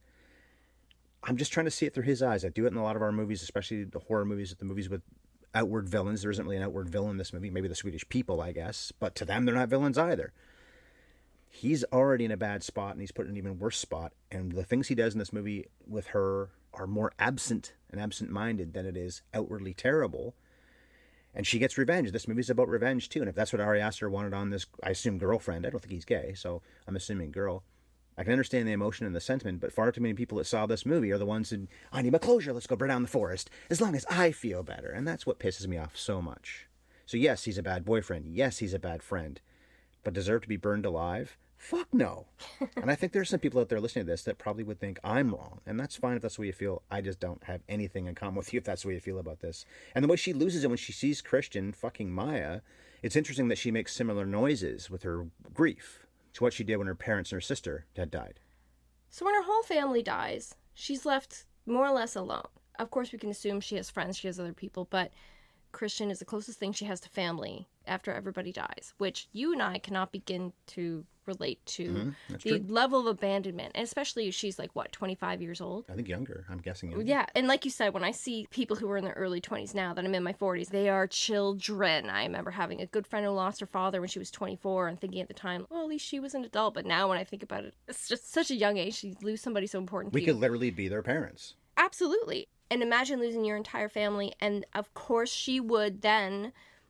Speaker 3: I'm just trying to see it through his eyes. I do it in a lot of our movies, especially the horror movies, the movies with outward villains. There isn't really an outward villain in this movie. Maybe the Swedish People, I guess. But to them, they're not villains either. He's already in a bad spot, and he's put in an even worse spot. And the things he does in this movie with her are more absent and absent-minded than it is outwardly terrible. And she gets revenge. This movie's about revenge, too. And if that's what Ari Aster wanted on this, I assume, girlfriend. I don't think he's gay, so I'm assuming girl. I can understand the emotion and the sentiment, but far too many people that saw this movie are the ones who, I need my closure, let's go burn down the forest, as long as I feel better. And that's what pisses me off so much. So yes, he's a bad boyfriend. Yes, he's a bad friend. But deserve to be burned alive? Fuck no. And I think there's some people out there listening to this that probably would think I'm wrong. And that's fine if that's the way you feel. I just don't have anything in common with you if that's the way you feel about this. And the way she loses it when she sees Christian fucking Maya, it's interesting that she makes similar noises with her grief to what she did when her parents and her sister had died.
Speaker 1: So when her whole family dies, she's left more or less alone. Of course, we can assume she has friends, she has other people, but Christian is the closest thing she has to family after everybody dies, which you and I cannot begin to relate to.
Speaker 3: Mm-hmm. That's
Speaker 1: the
Speaker 3: true.
Speaker 1: level of abandonment, and especially if she's like, what, twenty-five years old?
Speaker 3: I think younger. I'm guessing younger.
Speaker 1: Yeah, and like you said, when I see people who are in their early twenties now that I'm in my forties, they are children. I remember having a good friend who lost her father when she was twenty-four and thinking at the time, well, at least she was an adult. But now when I think about it, it's just such a young age to lose somebody so important
Speaker 3: We
Speaker 1: to you.
Speaker 3: could literally be their parents.
Speaker 1: Absolutely. And imagine losing your entire family. And of course, she would then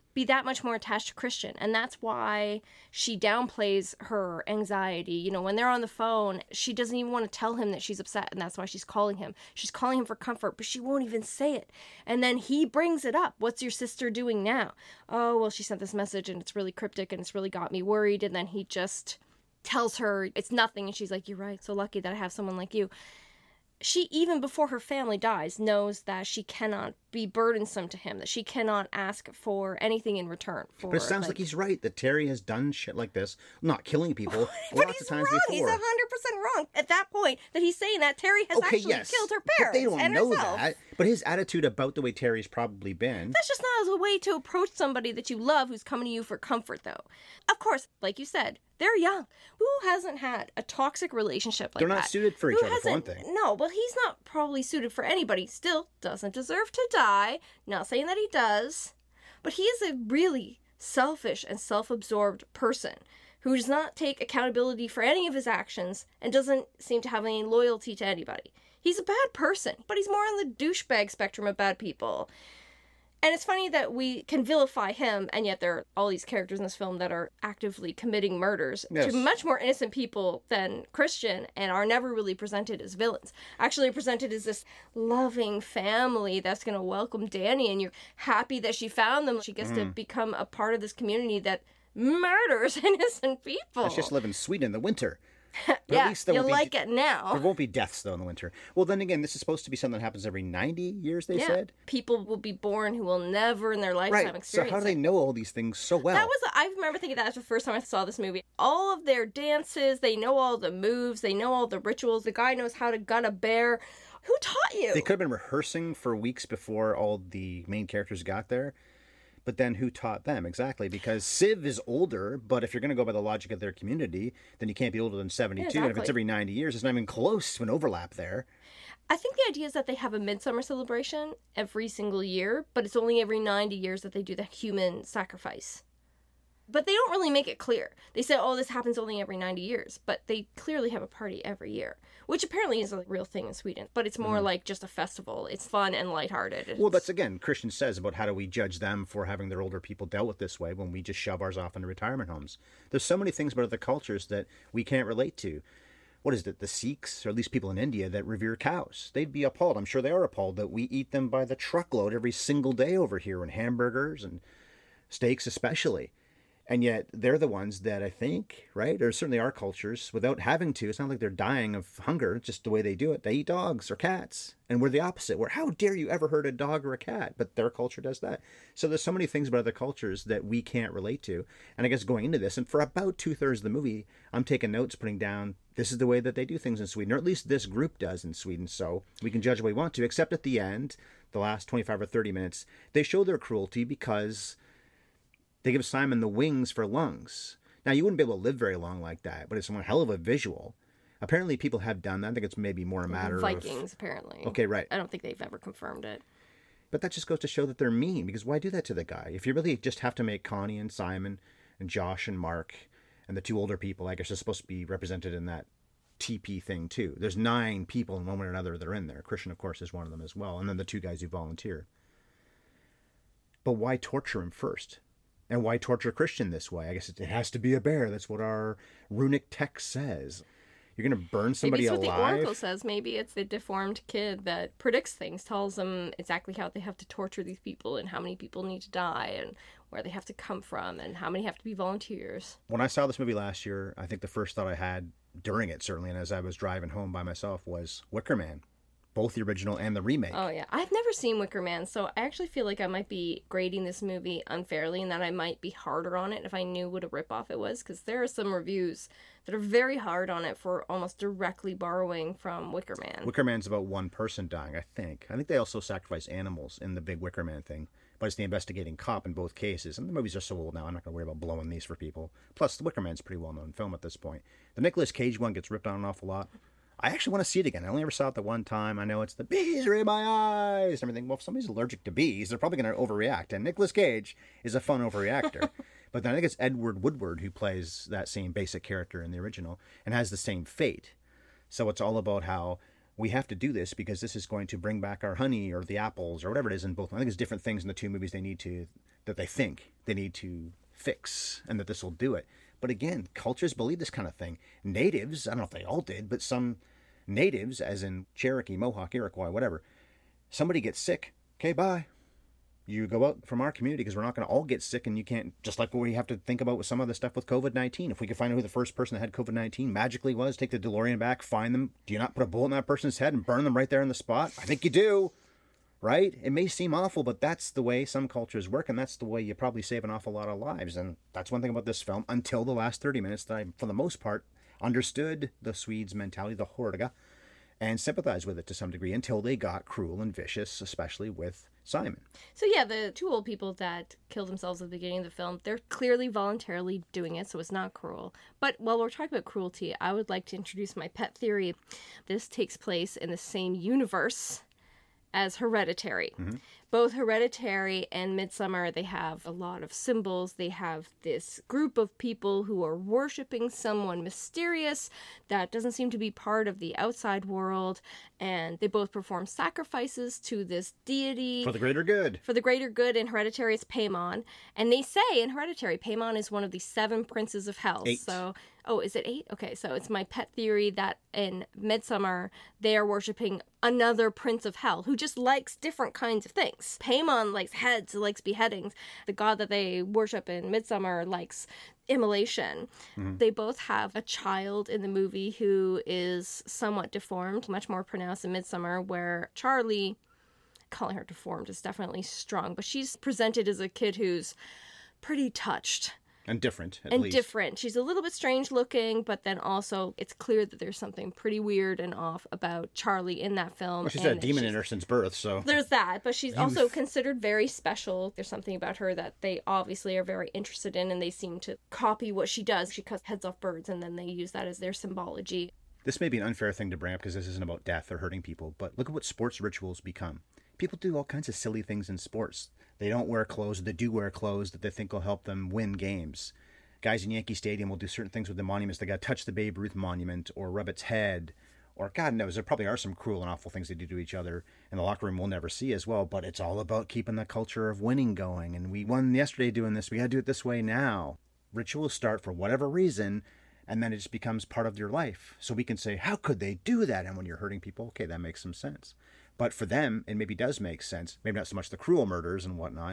Speaker 1: be that much more attached to Christian. And that's why she downplays her anxiety. You know, when they're on the phone, she doesn't even want to tell him that she's upset, and that's why she's calling him. She's calling him for comfort, but she won't even say it. And then he brings it up. What's your sister doing now? Oh, well, she sent this message, and it's really cryptic, and it's really got me worried. And then he just tells her it's nothing, and she's like, you're right, so lucky that I have someone like you. She, even before her family dies, knows that she cannot be burdensome to him, that she cannot ask for anything in return. For,
Speaker 3: but it sounds like, like he's right, that Terry has done shit like this, not killing people,
Speaker 1: but
Speaker 3: lots
Speaker 1: he's
Speaker 3: of times
Speaker 1: wrong.
Speaker 3: before.
Speaker 1: He's one hundred percent wrong at that point that he's saying that Terry has
Speaker 3: okay,
Speaker 1: actually
Speaker 3: yes,
Speaker 1: killed her
Speaker 3: but
Speaker 1: parents
Speaker 3: they don't
Speaker 1: and
Speaker 3: know
Speaker 1: herself.
Speaker 3: that. But his attitude about the way Terry's probably been...
Speaker 1: That's just not a way to approach somebody that you love who's coming to you for comfort, though. Of course, like you said, they're young. Who hasn't had a toxic relationship like that?
Speaker 3: They're not suited for each
Speaker 1: Who
Speaker 3: other, for one
Speaker 1: hasn't-
Speaker 3: thing.
Speaker 1: No, well, he's not probably suited for anybody. Still doesn't deserve to die. Not saying that he does. But he is a really selfish and self-absorbed person who does not take accountability for any of his actions and doesn't seem to have any loyalty to anybody. He's a bad person, but he's more on the douchebag spectrum of bad people. And it's funny that we can vilify him, and yet there are all these characters in this film that are actively committing murders
Speaker 3: Yes.
Speaker 1: to much more innocent people than Christian, and are never really presented as villains. Actually presented as this loving family that's going to welcome Danny, and you're happy that she found them. She gets mm. to become a part of this community that murders innocent people.
Speaker 3: Let's just live in Sweden in the winter.
Speaker 1: But yeah, at least you'll like it now.
Speaker 3: There won't be deaths, though, in the winter. Well, then again, this is supposed to be something that happens every ninety years, they
Speaker 1: yeah.
Speaker 3: said?
Speaker 1: People will be born who will never in their lifetime
Speaker 3: right.
Speaker 1: experience
Speaker 3: So how do they know all these things so well?
Speaker 1: That was, I remember thinking that was the first time I saw this movie. All of their dances, they know all the moves, they know all the rituals. The guy knows how to gun a bear. Who taught you?
Speaker 3: They could have been rehearsing for weeks before all the main characters got there. But then who taught them? Exactly. Because Civ is older, but if you're going to go by the logic of their community, then you can't be older than seventy-two. Yeah, exactly. And if it's every ninety years, it's not even close to an overlap there.
Speaker 1: I think the idea is that they have a midsummer celebration every single year, but it's only every ninety years that they do the human sacrifice. But they don't really make it clear. They say, oh, this happens only every ninety years. But they clearly have a party every year, which apparently is a real thing in Sweden. But it's more mm. like just a festival. It's fun and lighthearted. It's...
Speaker 3: Well, that's, again, Christian says about how do we judge them for having their older people dealt with this way when we just shove ours off into retirement homes. There's so many things about other cultures that we can't relate to. What is it, the Sikhs, or at least people in India that revere cows? They'd be appalled. I'm sure they are appalled that we eat them by the truckload every single day over here, and hamburgers and steaks especially. And yet they're the ones that I think, right, or certainly our cultures, without having to, it's not like they're dying of hunger, just the way they do it. They eat dogs or cats. And we're the opposite. We're, how dare you ever hurt a dog or a cat? But their culture does that. So there's so many things about other cultures that we can't relate to. And I guess going into this, and for about two-thirds of the movie, I'm taking notes, putting down, this is the way that they do things in Sweden, or at least this group does in Sweden. So we can judge what we want to, except at the end, the last twenty-five or thirty minutes, they show their cruelty because... they give Simon the wings for lungs. Now, you wouldn't be able to live very long like that, but it's one hell of a visual. Apparently, people have done that. I think it's maybe more a matter
Speaker 1: Vikings,
Speaker 3: of...
Speaker 1: Vikings, apparently.
Speaker 3: Okay, right.
Speaker 1: I don't think they've ever confirmed it.
Speaker 3: But that just goes to show that they're mean, because why do that to the guy? If you really just have to make Connie and Simon and Josh and Mark and the two older people, I guess, are supposed to be represented in that T P thing, too. There's nine people in one way or another that are in there. Christian, of course, is one of them as well, and then the two guys who volunteer. But why torture him first? And why torture Christian this way? I guess it has to be a bear. That's what our runic text says. You're going to burn somebody alive?
Speaker 1: Maybe it's what the Oracle says. Maybe it's the deformed kid that predicts things, tells them exactly how they have to torture these people and how many people need to die and where they have to come from and how many have to be volunteers.
Speaker 3: When I saw this movie last year, I think the first thought I had during it, certainly, and as I was driving home by myself, was Wicker Man. Both the original and the remake.
Speaker 1: Oh, yeah. I've never seen Wicker Man, so I actually feel like I might be grading this movie unfairly and that I might be harder on it if I knew what a ripoff it was, because there are some reviews that are very hard on it for almost directly borrowing from Wicker Man.
Speaker 3: Wicker Man's about one person dying, I think. I think they also sacrifice animals in the big Wicker Man thing, but it's the investigating cop in both cases. And the movies are so old now, I'm not going to worry about blowing these for people. Plus, the Wicker Man's a pretty well-known film at this point. The Nicolas Cage one gets ripped on an awful lot. I actually want to see it again. I only ever saw it the one time. I know it's the bees are in my eyes and everything. Well, if somebody's allergic to bees, they're probably going to overreact. And Nicolas Cage is a fun overreactor. But then I think it's Edward Woodward who plays that same basic character in the original and has the same fate. So it's all about how we have to do this because this is going to bring back our honey or the apples or whatever it is in both. I think there's different things in the two movies they need to, that they think they need to fix, and that this will do it. But again, cultures believe this kind of thing. Natives, I don't know if they all did, but some natives, as in Cherokee, Mohawk, Iroquois, whatever, somebody gets sick, okay, bye. You go out from our community because we're not going to all get sick, and you can't, just like what we have to think about with some of the stuff with COVID nineteen. If we could find out who the first person that had COVID nineteen magically was, take the DeLorean back, find them, do you not put a bullet in that person's head and burn them right there on the spot? I think you do, right? It may seem awful, but that's the way some cultures work, and that's the way you probably save an awful lot of lives. And that's one thing about this film, until the last thirty minutes, that I, for the most part, understood the Swedes' mentality, the Hortiga, and sympathized with it to some degree, until they got cruel and vicious, especially with Simon.
Speaker 1: So yeah, the two old people that killed themselves at the beginning of the film, they're clearly voluntarily doing it, so it's not cruel. But while we're talking about cruelty, I would like to introduce my pet theory. This takes place in the same universe as Hereditary. Mm-hmm. Both Hereditary and Midsommar, they have a lot of symbols. They have this group of people who are worshiping someone mysterious that doesn't seem to be part of the outside world, and they both perform sacrifices to this deity.
Speaker 3: For the greater good.
Speaker 1: For the greater good. In Hereditary, it's Paimon. And they say in Hereditary, Paimon is one of the seven princes of hell.
Speaker 3: Eight.
Speaker 1: So, oh, is it eight? Okay, so it's my pet theory that in Midsommar, they are worshiping another prince of hell who just likes different kinds of things. Paimon likes heads, likes beheadings. The god that they worship in Midsommar likes immolation. Mm-hmm. They both have a child in the movie who is somewhat deformed, much more pronounced in Midsommar, where Charlie, calling her deformed is definitely strong, but she's presented as a kid who's pretty touched.
Speaker 3: And different, at
Speaker 1: and
Speaker 3: least.
Speaker 1: different. She's a little bit strange looking, but then also it's clear that there's something pretty weird and off about Charlie in that film.
Speaker 3: Well, she's had a demon in her since birth, so...
Speaker 1: There's that, but she's
Speaker 3: Youth.
Speaker 1: also considered very special. There's something about her that they obviously are very interested in, and they seem to copy what she does. She cuts heads off birds, and then they use that as their symbology.
Speaker 3: This may be an unfair thing to bring up because this isn't about death or hurting people, but look at what sports rituals become. People do all kinds of silly things in sports. They don't wear clothes, or they do wear clothes that they think will help them win games. Guys in Yankee Stadium will do certain things with the monuments. They got to touch the Babe Ruth monument or rub its head. Or God knows, there probably are some cruel and awful things they do to each other in the locker room we'll never see as well. But it's all about keeping the culture of winning going. And we won yesterday doing this. We got to do it this way now. Rituals start for whatever reason, and then it just becomes part of your life. So we can say, how could they do that? And when you're hurting people, okay, that makes some sense. But for them, it maybe does make sense. Maybe not so much the cruel murders and whatnot.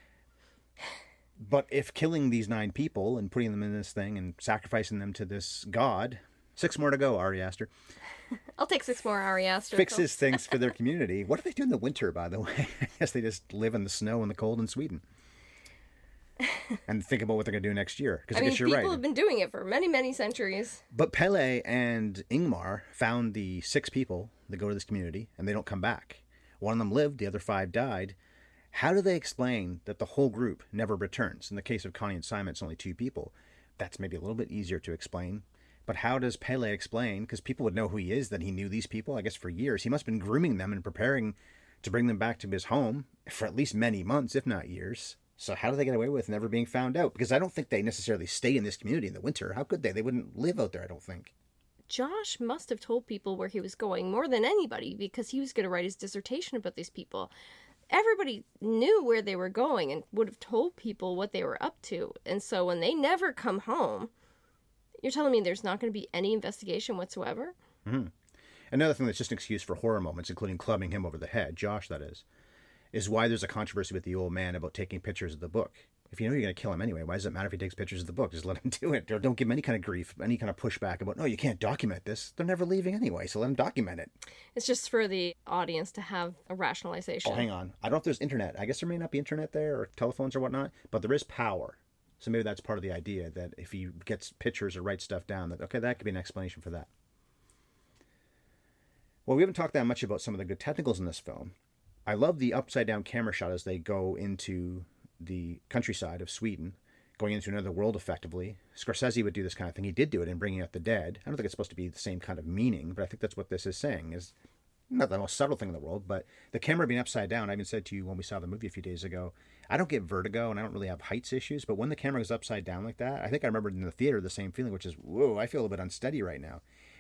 Speaker 3: But if killing these nine people and putting them in this thing and sacrificing them to this god, six more to go, Ari Aster.
Speaker 1: I'll take six more, Ari Aster.
Speaker 3: Fixes things for their community. What do they do in the winter, by the way? I guess they just live in the snow and the cold in Sweden. And think about what they're going to do next year. Because I, I
Speaker 1: mean,
Speaker 3: guess you're
Speaker 1: people
Speaker 3: right.
Speaker 1: have been doing it for many, many centuries.
Speaker 3: But Pele and Ingmar found the six people that go to this community, and they don't come back. One of them lived, the other five died. How do they explain that the whole group never returns? In the case of Connie and Simon, it's only two people. That's maybe a little bit easier to explain. But how does Pele explain? Because people would know who he is, that he knew these people, I guess, for years. He must have been grooming them and preparing to bring them back to his home for at least many months, if not years. So how do they get away with never being found out? Because I don't think they necessarily stay in this community in the winter. How could they? They wouldn't live out there, I don't think.
Speaker 1: Josh must have told people where he was going more than anybody, because he was going to write his dissertation about these people. Everybody knew where they were going and would have told people what they were up to. And so when they never come home, you're telling me there's not going to be any investigation whatsoever?
Speaker 3: Mm-hmm. Another thing that's just an excuse for horror moments, including clubbing him over the head, Josh that is, is why there's a controversy with the old man about taking pictures of the book. If you know you're going to kill him anyway, why does it matter if he takes pictures of the book? Just let him do it. Or don't give him any kind of grief, any kind of pushback about, no, you can't document this. They're never leaving anyway, so let him document it.
Speaker 1: It's just for the audience to have a rationalization.
Speaker 3: Oh, hang on. I don't know if there's internet. I guess there may not be internet there or telephones or whatnot, but there is power. So maybe that's part of the idea, that if he gets pictures or writes stuff down, that, okay, that could be an explanation for that. Well, we haven't talked that much about some of the good technicals in this film. I love the upside-down camera shot as they go into the countryside of Sweden, going into another world effectively. Scorsese would do this kind of thing. He did do it in Bringing Out the Dead. I don't think it's supposed to be the same kind of meaning, but I think that's what this is saying. Is not the most subtle thing in the world, but the camera being upside down, I even said to you when we saw the movie a few days ago, I don't get vertigo and I don't really have heights issues, but when the camera goes upside down like that, I think I remember in the theater the same feeling, which is, whoa, I feel a bit unsteady right now.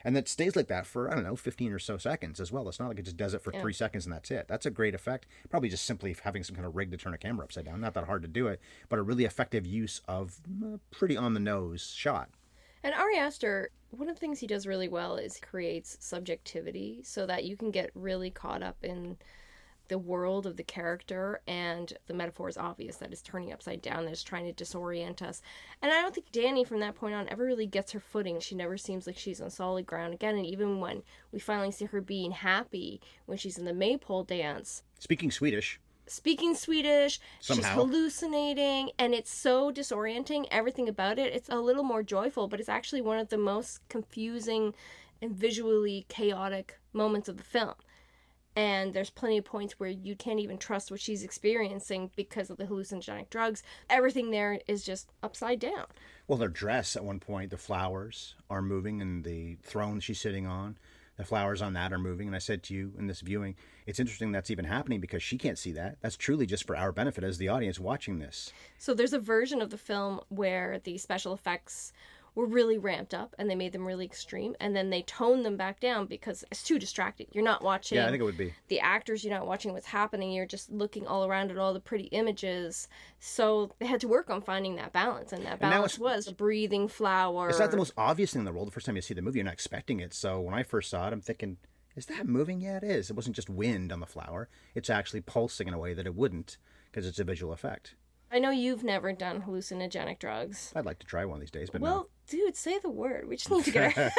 Speaker 3: And that stays like that for, I don't know, fifteen or so seconds as well. It's not like it just does it for
Speaker 1: Yeah.
Speaker 3: three seconds and that's it. That's a great effect. Probably just simply having some kind of rig to turn a camera upside down. Not that hard to do it, but a really effective use of a pretty on-the-nose shot.
Speaker 1: And Ari Aster, one of the things he does really well is creates subjectivity so that you can get really caught up in the world of the character, and the metaphor is obvious that it's turning upside down, that it's trying to disorient us. And I don't think Dani from that point on ever really gets her footing. She never seems like she's on solid ground again, and even when we finally see her being happy when she's in the maypole dance,
Speaker 3: Speaking Swedish,
Speaker 1: speaking Swedish, she's
Speaker 3: Somehow.
Speaker 1: hallucinating, and it's so disorienting, everything about it. It's a little more joyful, but it's actually one of the most confusing and visually chaotic moments of the film. And there's plenty of points where you can't even trust what she's experiencing because of the hallucinogenic drugs. Everything there is just upside down.
Speaker 3: well, her dress at one point, the flowers are moving, and the throne she's sitting on, the flowers on that are moving. And I said to you in this viewing, it's interesting that's even happening because she can't see that. That's truly just for our benefit as the audience watching this.
Speaker 1: So there's a version of the film where the special effects were really ramped up and they made them really extreme, and then they toned them back down because it's too distracting. You're not watching
Speaker 3: Yeah, I think it would be.
Speaker 1: the actors, you're not watching what's happening, you're just looking all around at all the pretty images. So they had to work on finding that balance, and that
Speaker 3: And that
Speaker 1: balance was a breathing flower.
Speaker 3: It's not the most obvious thing in the world. The first time you see the movie, you're not expecting it. So when I first saw it, I'm thinking, is that moving? Yeah, it is. It wasn't just wind on the flower. It's actually pulsing in a way that it wouldn't because it's a visual effect.
Speaker 1: I know you've never done hallucinogenic drugs.
Speaker 3: I'd like to try one of these days, but
Speaker 1: Well, dude, say the word. We just need to get our...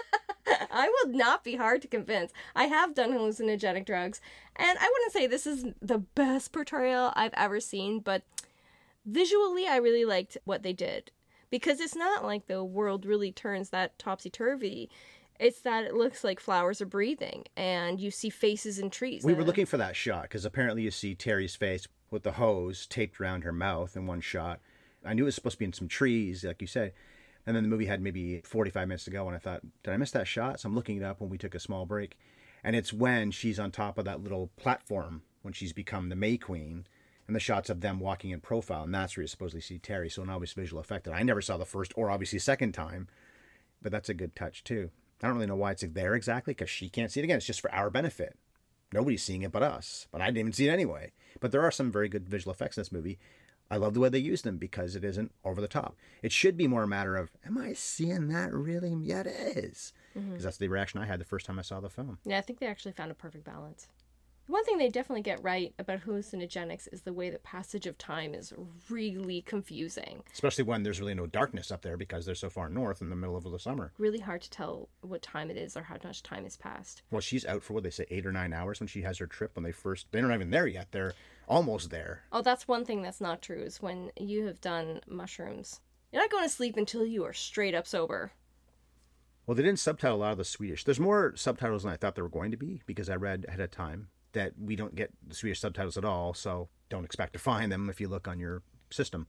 Speaker 1: I will not be hard to convince. I have done hallucinogenic drugs, and I wouldn't say this is the best portrayal I've ever seen, but visually I really liked what they did. Because it's not like the world really turns that topsy-turvy. It's that it looks like flowers are breathing, and you see faces in trees.
Speaker 3: we
Speaker 1: that-
Speaker 3: were looking for that shot because apparently you see Terry's face with the hose taped around her mouth in one shot. I knew it was supposed to be in some trees, like you said. And then the movie had maybe forty-five minutes to go, and I thought, did I miss that shot? So I'm looking it up when we took a small break. And it's when she's on top of that little platform, when she's become the May Queen, and the shots of them walking in profile, and that's where you supposedly see Terry. So an obvious visual effect that I never saw the first or obviously second time, but that's a good touch too. I don't really know why it's there exactly, because she can't see it again. It's just for our benefit. Nobody's seeing it but us, but I didn't even see it anyway. But there are some very good visual effects in this movie. I love the way they use them because it isn't over the top. It should be more a matter of, am I seeing that really? Yeah, it is. Because
Speaker 1: Mm-hmm.
Speaker 3: that's the reaction I had the first time I saw the film.
Speaker 1: Yeah, I think they actually found a perfect balance. One thing they definitely get right about hallucinogenics is the way that passage of time is really confusing.
Speaker 3: Especially when there's really no darkness up there because they're so far north in the middle of the summer.
Speaker 1: Really hard to tell what time it is or how much time has passed.
Speaker 3: Well, she's out for what they say, eight or nine hours when she has her trip. When they first, they're not even there yet. They're almost there.
Speaker 1: Oh, that's one thing that's not true is when you have done mushrooms. You're not going to sleep until you are straight up sober.
Speaker 3: Well, they didn't subtitle a lot of the Swedish. There's more subtitles than I thought there were going to be because I read ahead of time that we don't get the Swedish subtitles at all, so don't expect to find them if you look on your system.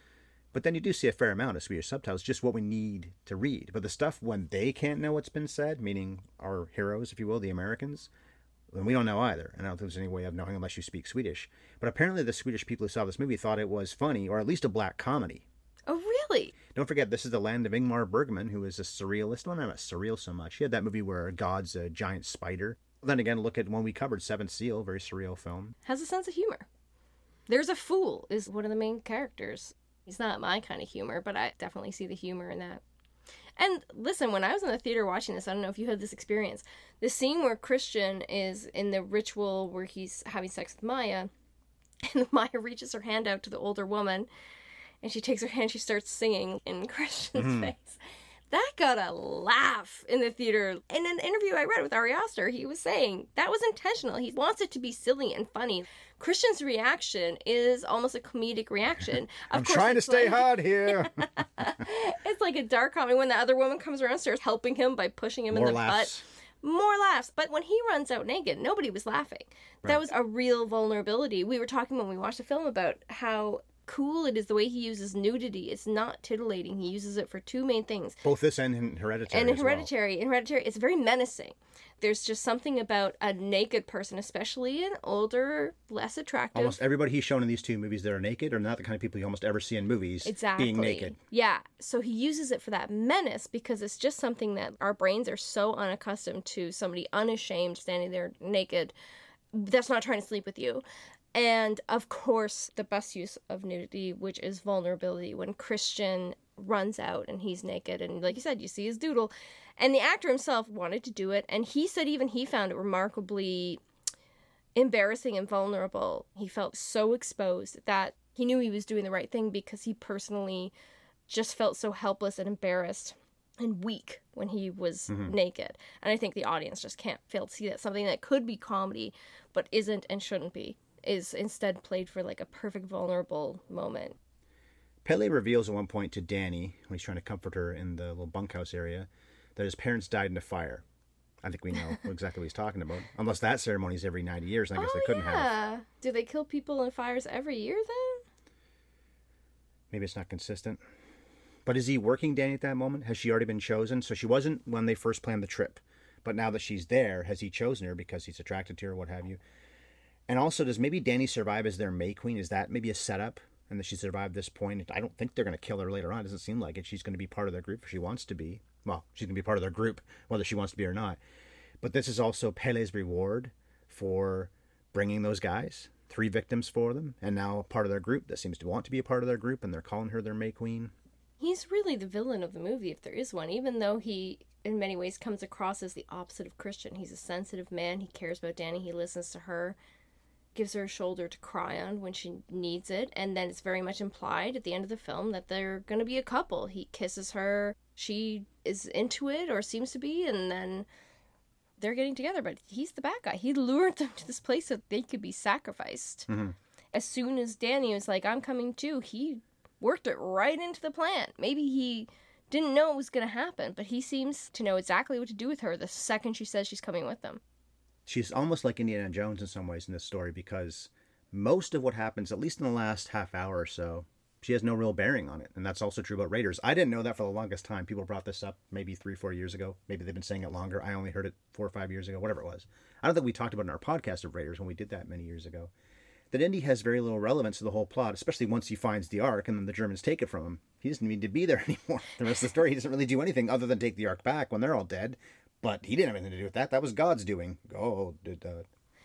Speaker 3: But then you do see a fair amount of Swedish subtitles, just what we need to read. But the stuff when they can't know what's been said, meaning our heroes, if you will, the Americans, then we don't know either. And I don't think there's any way of knowing unless you speak Swedish. But apparently the Swedish people who saw this movie thought it was funny, or at least a black comedy.
Speaker 1: Oh, really?
Speaker 3: Don't forget, this is the land of Ingmar Bergman, who is a surrealist. Well, not surreal so much. He had that movie where God's a giant spider. Then again, look at one we covered, Seventh Seal, very surreal film.
Speaker 1: Has a sense of humor. There's a fool is one of the main characters. He's not my kind of humor, but I definitely see the humor in that. And listen, when I was in the theater watching this, I don't know if you had this experience. The scene where Christian is in the ritual where he's having sex with Maya, and Maya reaches her hand out to the older woman, and she takes her hand, she starts singing in Christian's
Speaker 3: Mhm.
Speaker 1: face. That got a laugh in the theater. In an interview I read with Ari Aster, he was saying that was intentional. He wants it to be silly and funny. Christian's reaction is almost a comedic reaction. Of
Speaker 3: I'm
Speaker 1: course,
Speaker 3: trying to
Speaker 1: it's
Speaker 3: stay
Speaker 1: like-
Speaker 3: hot here.
Speaker 1: It's like a dark comedy when the other woman comes around and starts helping him by pushing him
Speaker 3: More
Speaker 1: in the
Speaker 3: laughs.
Speaker 1: butt. More laughs. But when he runs out naked, nobody was laughing.
Speaker 3: Right.
Speaker 1: That was a real vulnerability. We were talking when we watched the film about how cool it is, the way he uses nudity. It's not titillating. He uses it for two main things.
Speaker 3: Both this and in Hereditary.
Speaker 1: And in
Speaker 3: as well.
Speaker 1: Hereditary, in Hereditary, it's very menacing. There's just something about a naked person, especially an older, less attractive.
Speaker 3: Almost everybody he's shown in these two movies that are naked are not the kind of people you almost ever see in movies
Speaker 1: exactly.
Speaker 3: being naked.
Speaker 1: Yeah. So he uses it for that menace because it's just something that our brains are so unaccustomed to, somebody unashamed standing there naked that's not trying to sleep with you. And of course, the best use of nudity, which is vulnerability, when Christian runs out and he's naked and, like you said, you see his doodle. And the actor himself wanted to do it, and he said even he found it remarkably embarrassing and vulnerable. He felt so exposed that he knew he was doing the right thing because he personally just felt so helpless and embarrassed and weak when he was mm-hmm. naked. And I think the audience just can't fail to see that something that could be comedy but isn't and shouldn't be is instead played for like a perfect vulnerable moment.
Speaker 3: Pele reveals at one point to Danny, when he's trying to comfort her in the little bunkhouse area, that his parents died in a fire. I think we know exactly what he's talking about. Unless that ceremony is every ninety years, and I guess
Speaker 1: oh,
Speaker 3: they couldn't
Speaker 1: yeah.
Speaker 3: have.
Speaker 1: Do they kill people in fires every year then?
Speaker 3: Maybe it's not consistent. But is he working Danny at that moment? Has she already been chosen? So she wasn't when they first planned the trip. But now that she's there, has he chosen her because he's attracted to her, what have you? And also, does maybe Danny survive as their May Queen? Is that maybe a setup? And that she survived this point? I don't think they're going to kill her later on. It doesn't seem like it. She's going to be part of their group if she wants to be. Well, she's going to be part of their group, whether she wants to be or not. But this is also Pele's reward for bringing those guys. Three victims for them, and now part of their group that seems to want to be a part of their group, and they're calling her their May Queen.
Speaker 1: He's really the villain of the movie, if there is one, even though he, in many ways, comes across as the opposite of Christian. He's a sensitive man. He cares about Danny. He listens to her, gives her a shoulder to cry on when she needs it, and then it's very much implied at the end of the film that they're going to be a couple. He kisses her. She is into it, or seems to be, and then they're getting together, but he's the bad guy. He lured them to this place so they could be sacrificed.
Speaker 3: Mm-hmm.
Speaker 1: As soon as Danny was like, I'm coming too, he worked it right into the plan. Maybe he didn't know it was going to happen, but he seems to know exactly what to do with her the second she says she's coming with them.
Speaker 3: She's almost like Indiana Jones in some ways in this story, because most of what happens, at least in the last half hour or so, she has no real bearing on it. And that's also true about Raiders. I didn't know that for the longest time. People brought this up maybe three, four years ago. Maybe they've been saying it longer. I only heard it four or five years ago, whatever it was. I don't think we talked about it in our podcast of Raiders when we did that many years ago. That Indy has very little relevance to the whole plot, especially once he finds the Ark and then the Germans take it from him. He doesn't need to be there anymore. The rest of the story, he doesn't really do anything other than take the Ark back when they're all dead. But he didn't have anything to do with that. That was God's doing. Oh, did uh...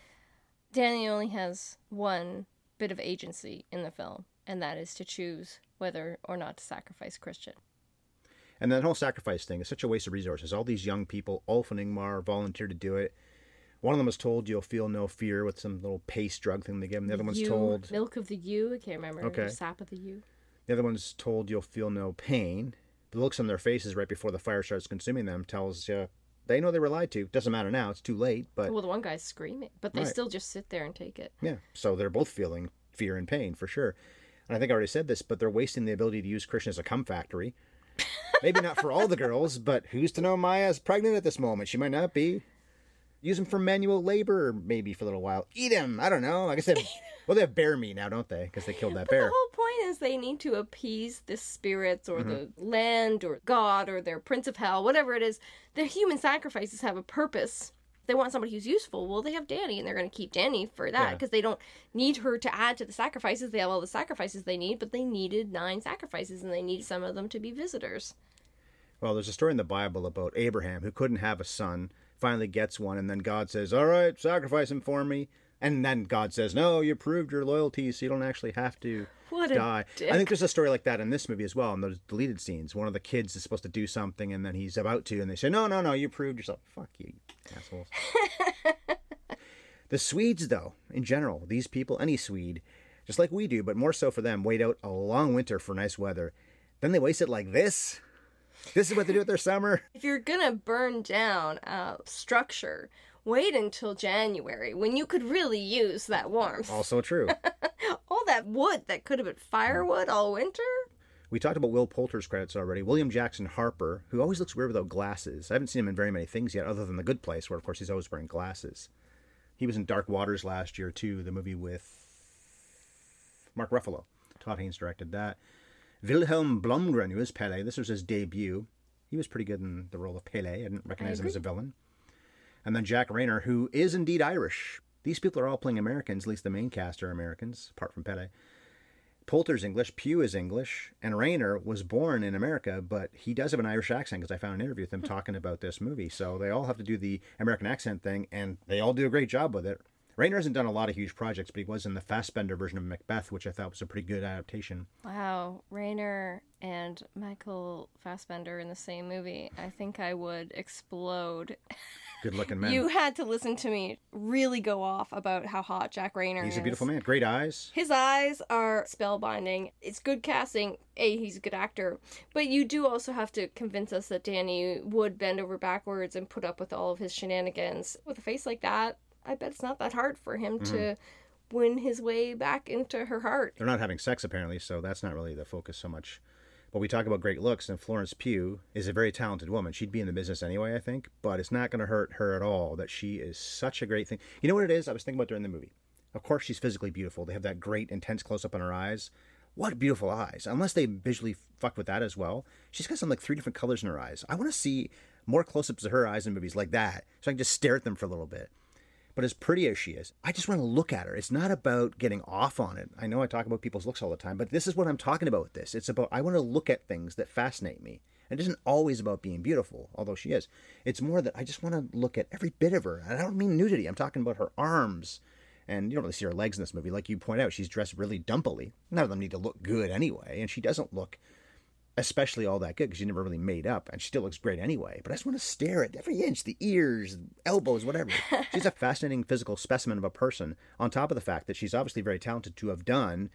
Speaker 1: Danny only has one bit of agency in the film, and that is to choose whether or not to sacrifice Christian.
Speaker 3: And that whole sacrifice thing is such a waste of resources. All these young people, Ulf and Ingmar, volunteered to do it. One of them was told, you'll feel no fear, with some little paste drug thing they give him. The other one's
Speaker 1: yew,
Speaker 3: told...
Speaker 1: Milk of the yew, I can't remember.
Speaker 3: Okay.
Speaker 1: Sap of the yew.
Speaker 3: The other one's told you'll feel no pain. The looks on their faces right before the fire starts consuming them tells you they know they were lied to. Doesn't matter now. It's too late. But
Speaker 1: well, the one guy's screaming, but they
Speaker 3: right.
Speaker 1: still just sit there and take it.
Speaker 3: Yeah, so they're both feeling fear and pain, for sure. And I think I already said this, but they're wasting the ability to use Christian as a cum factory. Maybe not for all the girls, but who's to know Maya's pregnant at this moment? She might not be. Use him for manual labor, maybe for a little while. Eat him. I don't know. I guess they have, well, they have bear meat now, don't they? Because they killed that
Speaker 1: but
Speaker 3: bear.
Speaker 1: The whole point is they need to appease the spirits or mm-hmm. the land or God or their prince of hell, whatever it is. Their human sacrifices have a purpose. They want somebody who's useful. Well, they have Danny, and they're going to keep Danny for that because yeah. they don't need her to add to the sacrifices. They have all the sacrifices they need, but they needed nine sacrifices, and they needed some of them to be visitors.
Speaker 3: Well, there's a story in the Bible about Abraham who couldn't have a son, finally gets one, and then God says, all right, sacrifice him for me. And then God says, no, you proved your loyalty, so you don't actually have to
Speaker 1: what
Speaker 3: die.
Speaker 1: A dick.
Speaker 3: I think there's a story like that in this movie as well, in those deleted scenes. One of the kids is supposed to do something, and then he's about to, and they say, no, no, no, you proved yourself. Fuck you, assholes. The Swedes, though, in general, these people, any Swede, just like we do, but more so for them, wait out a long winter for nice weather. Then they waste it like this. This is what they do with their summer.
Speaker 1: If you're gonna burn down a structure, wait until January when you could really use that warmth.
Speaker 3: Also true.
Speaker 1: All that wood that could have been firewood all winter.
Speaker 3: We talked about Will Poulter's credits already. William Jackson Harper, who always looks weird without glasses. I haven't seen him in very many things yet, other than The Good Place, where, of course, he's always wearing glasses. He was in Dark Waters last year, too, the movie with Mark Ruffalo. Todd Haynes directed that. Wilhelm Blomgren, who is Pele, this was his debut. He was pretty good in the role of Pele. I didn't recognize I him as a villain. And then Jack Rayner, who is indeed Irish. These people are all playing Americans, at least the main cast are Americans, apart from Pele. Poulter's English, Pugh is English, and Rayner was born in America, but he does have an Irish accent because I found an interview with him talking about this movie. So they all have to do the American accent thing, and they all do a great job with it. Rayner hasn't done a lot of huge projects, but he was in the Fassbender version of Macbeth, which I thought was a pretty good adaptation.
Speaker 1: Wow, Rayner and Michael Fassbender in the same movie. I think I would explode.
Speaker 3: Good-looking man.
Speaker 1: You had to listen to me really go off about how hot Jack Rayner is.
Speaker 3: He's a beautiful man. Great eyes.
Speaker 1: His eyes are spellbinding. It's good casting. A, he's a good actor. But you do also have to convince us that Danny would bend over backwards and put up with all of his shenanigans. With a face like that, I bet it's not that hard for him mm-hmm. to win his way back into her heart.
Speaker 3: They're not having sex, apparently, so that's not really the focus so much. But we talk about great looks, and Florence Pugh is a very talented woman. She'd be in the business anyway, I think, but it's not going to hurt her at all that she is such a great thing. You know what it is? I was thinking about during the movie. Of course, she's physically beautiful. They have that great, intense close-up on her eyes. What beautiful eyes. Unless they visually fuck with that as well. She's got some, like, three different colors in her eyes. I want to see more close-ups of her eyes in movies like that, so I can just stare at them for a little bit. But as pretty as she is, I just want to look at her. It's not about getting off on it. I know I talk about people's looks all the time, but this is what I'm talking about with this. It's about, I want to look at things that fascinate me. It isn't always about being beautiful, although she is. It's more that I just want to look at every bit of her. And I don't mean nudity. I'm talking about her arms. And you don't really see her legs in this movie. Like you point out, she's dressed really dumpily. None of them need to look good anyway. And she doesn't look especially all that good because she never really made up, and she still looks great anyway. But I just want to stare at every inch, the ears, elbows, whatever. She's a fascinating physical specimen of a person, on top of the fact that she's obviously very talented to have done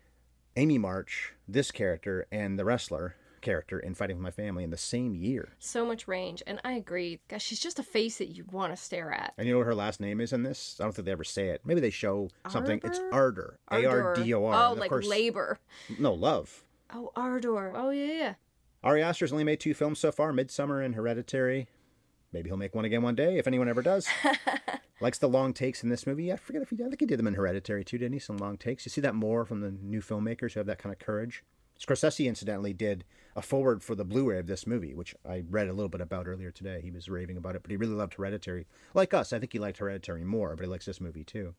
Speaker 3: Amy March, this character, and the wrestler character in Fighting for My Family in the same year.
Speaker 1: So much range, and I agree. Gosh, she's just a face that you want to stare at.
Speaker 3: And you know what her last name is in this? I don't think they ever say it. Maybe they show something.
Speaker 1: Ardor?
Speaker 3: It's Ardor. A R D O R.
Speaker 1: Oh, like course, labor.
Speaker 3: No, love.
Speaker 1: Oh, Ardor. Oh, yeah, yeah.
Speaker 3: Ari Aster's only made two films so far, Midsommar and Hereditary. Maybe he'll make one again one day, if anyone ever does. Likes the long takes in this movie. I forget if he did. I think he did them in Hereditary too, didn't he? Some long takes. You see that more from the new filmmakers who have that kind of courage. Scorsese, incidentally, did a forward for the Blu-ray of this movie, which I read a little bit about earlier today. He was raving about it, but he really loved Hereditary. Like us, I think he liked Hereditary more, but he likes this movie too.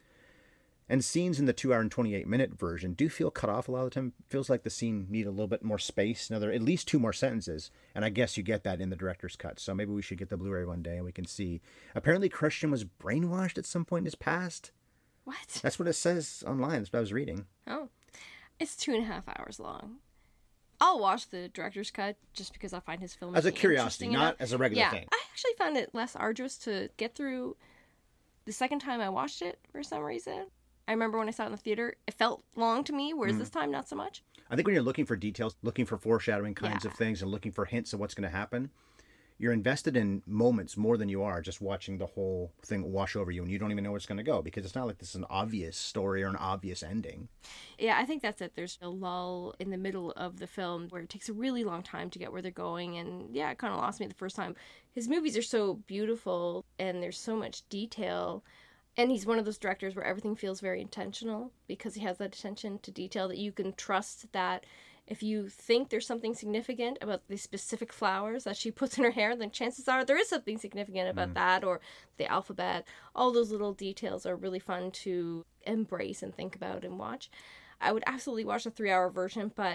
Speaker 3: And scenes in the two hour and twenty-eight minute version do feel cut off a lot of the time. It feels like the scene need a little bit more space. Another, at least two more sentences. And I guess you get that in the director's cut. So maybe we should get the Blu-ray one day and we can see. Apparently Christian was brainwashed at some point in his past.
Speaker 1: What?
Speaker 3: That's what it says online. That's what I was reading.
Speaker 1: Oh. It's two and a half hours long. I'll watch the director's cut just because I find his film
Speaker 3: as a curiosity, not
Speaker 1: enough.
Speaker 3: as a regular
Speaker 1: yeah,
Speaker 3: thing.
Speaker 1: I actually found it less arduous to get through the second time I watched it for some reason. I remember when I saw it in the theater, it felt long to me, whereas mm. this time, not so much.
Speaker 3: I think when you're looking for details, looking for foreshadowing kinds
Speaker 1: yeah.
Speaker 3: of things, and looking for hints of what's going to happen, you're invested in moments more than you are just watching the whole thing wash over you, and you don't even know where it's going to go, because it's not like this is an obvious story or an obvious ending.
Speaker 1: Yeah, I think that's it. There's a lull in the middle of the film where it takes a really long time to get where they're going, and yeah, it kind of lost me the first time. His movies are so beautiful, and there's so much detail. And he's one of those directors where everything feels very intentional because he has that attention to detail that you can trust that if you think there's something significant about the specific flowers that she puts in her hair, then chances are there is something significant about mm. that, or the alphabet. All those little details are really fun to embrace and think about and watch. I would absolutely watch the three-hour version, but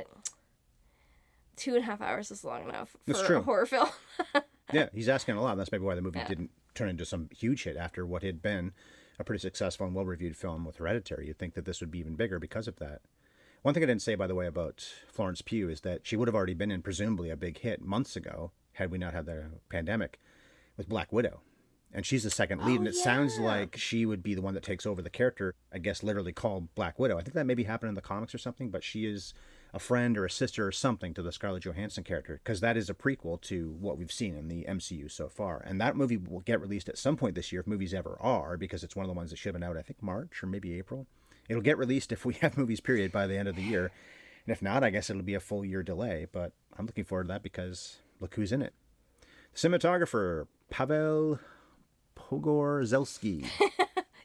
Speaker 1: two and a half hours is long enough for a horror film.
Speaker 3: Yeah, he's asking a lot. That's maybe why the movie
Speaker 1: yeah.
Speaker 3: didn't turn into some huge hit after what had been a pretty successful and well-reviewed film with Hereditary. You'd think that this would be even bigger because of that. One thing I didn't say, by the way, about Florence Pugh is that she would have already been in presumably a big hit months ago, had we not had the pandemic, with Black Widow. And she's the second lead,
Speaker 1: oh,
Speaker 3: and it
Speaker 1: yeah.
Speaker 3: sounds like she would be the one that takes over the character, I guess literally called Black Widow. I think that maybe happened in the comics or something, but she is a friend or a sister or something to the Scarlett Johansson character, because that is a prequel to what we've seen in the M C U so far. And that movie will get released at some point this year, if movies ever are, because it's one of the ones that should have been out, I think, March or maybe April. It'll get released if we have movies, period, by the end of the year. And if not, I guess it'll be a full year delay. But I'm looking forward to that because look who's in it. The cinematographer, Pavel Pogorzelski.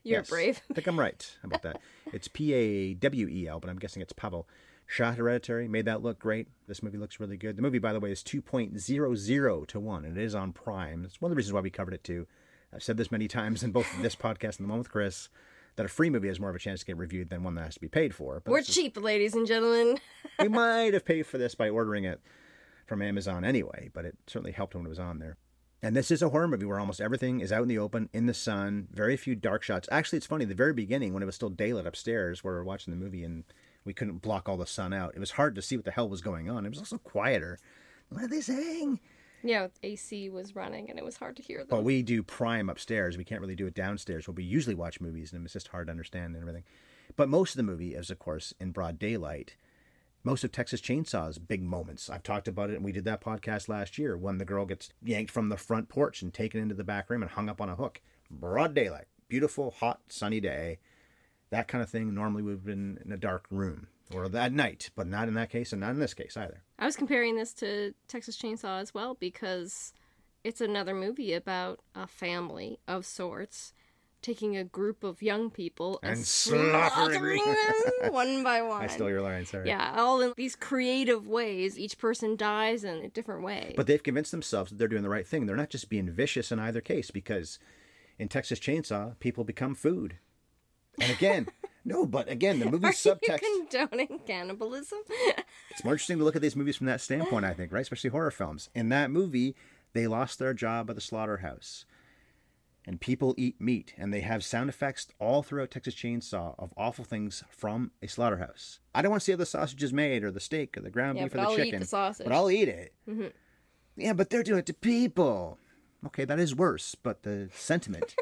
Speaker 1: You're
Speaker 3: Yes,
Speaker 1: brave.
Speaker 3: I think I'm right about that. It's P A W E L, but I'm guessing it's Pavel. Shot Hereditary, made that look great. This movie looks really good. The movie, by the way, is two point zero zero to one, and it is on Prime. It's one of the reasons why we covered it, too. I've said this many times in both this podcast and the one with Chris, that a free movie has more of a chance to get reviewed than one that has to be paid for. But
Speaker 1: We're
Speaker 3: this is-
Speaker 1: cheap, ladies and gentlemen.
Speaker 3: we might have paid for this by ordering it from Amazon anyway, but it certainly helped when it was on there. And this is a horror movie where almost everything is out in the open, in the sun, very few dark shots. Actually, it's funny, the very beginning, when it was still daylight upstairs, where we were watching the movie and we couldn't block all the sun out, it was hard to see what the hell was going on. It was also quieter. What are they saying?
Speaker 1: Yeah, A C was running and it was hard to hear them.
Speaker 3: But we do Prime upstairs. We can't really do it downstairs where we usually watch movies, and it's just hard to understand and everything. But most of the movie is, of course, in broad daylight. Most of Texas Chainsaw's big moments. I've talked about it, and we did that podcast last year when the girl gets yanked from the front porch and taken into the back room and hung up on a hook. Broad daylight. Beautiful, hot, sunny day. That kind of thing normally would have been in a dark room or at night, but not in that case and not in this case either.
Speaker 1: I was comparing this to Texas Chainsaw as well because it's another movie about a family of sorts taking a group of young people and,
Speaker 3: And
Speaker 1: slaughtering
Speaker 3: slaughtering
Speaker 1: them one by one.
Speaker 3: I stole your line, sorry.
Speaker 1: Yeah, all in these creative ways. Each person dies in a different way.
Speaker 3: But they've convinced themselves that they're doing the right thing. They're not just being vicious in either case, because in Texas Chainsaw, people become food. And again, no, but again, the movie's
Speaker 1: Are
Speaker 3: subtext.
Speaker 1: you condoning cannibalism?
Speaker 3: It's more interesting to look at these movies from that standpoint, I think, right? Especially horror films. In that movie, they lost their job at the slaughterhouse. And people eat meat, and they have sound effects all throughout Texas Chainsaw of awful things from a slaughterhouse. I don't want to see how the sausage is made, or the steak, or the ground
Speaker 1: Yeah,
Speaker 3: beef,
Speaker 1: but
Speaker 3: or the
Speaker 1: I'll eat
Speaker 3: chicken.
Speaker 1: the sausage.
Speaker 3: But I'll eat it.
Speaker 1: Mm-hmm.
Speaker 3: Yeah, but they're doing it to people. Okay, that is worse, but the sentiment.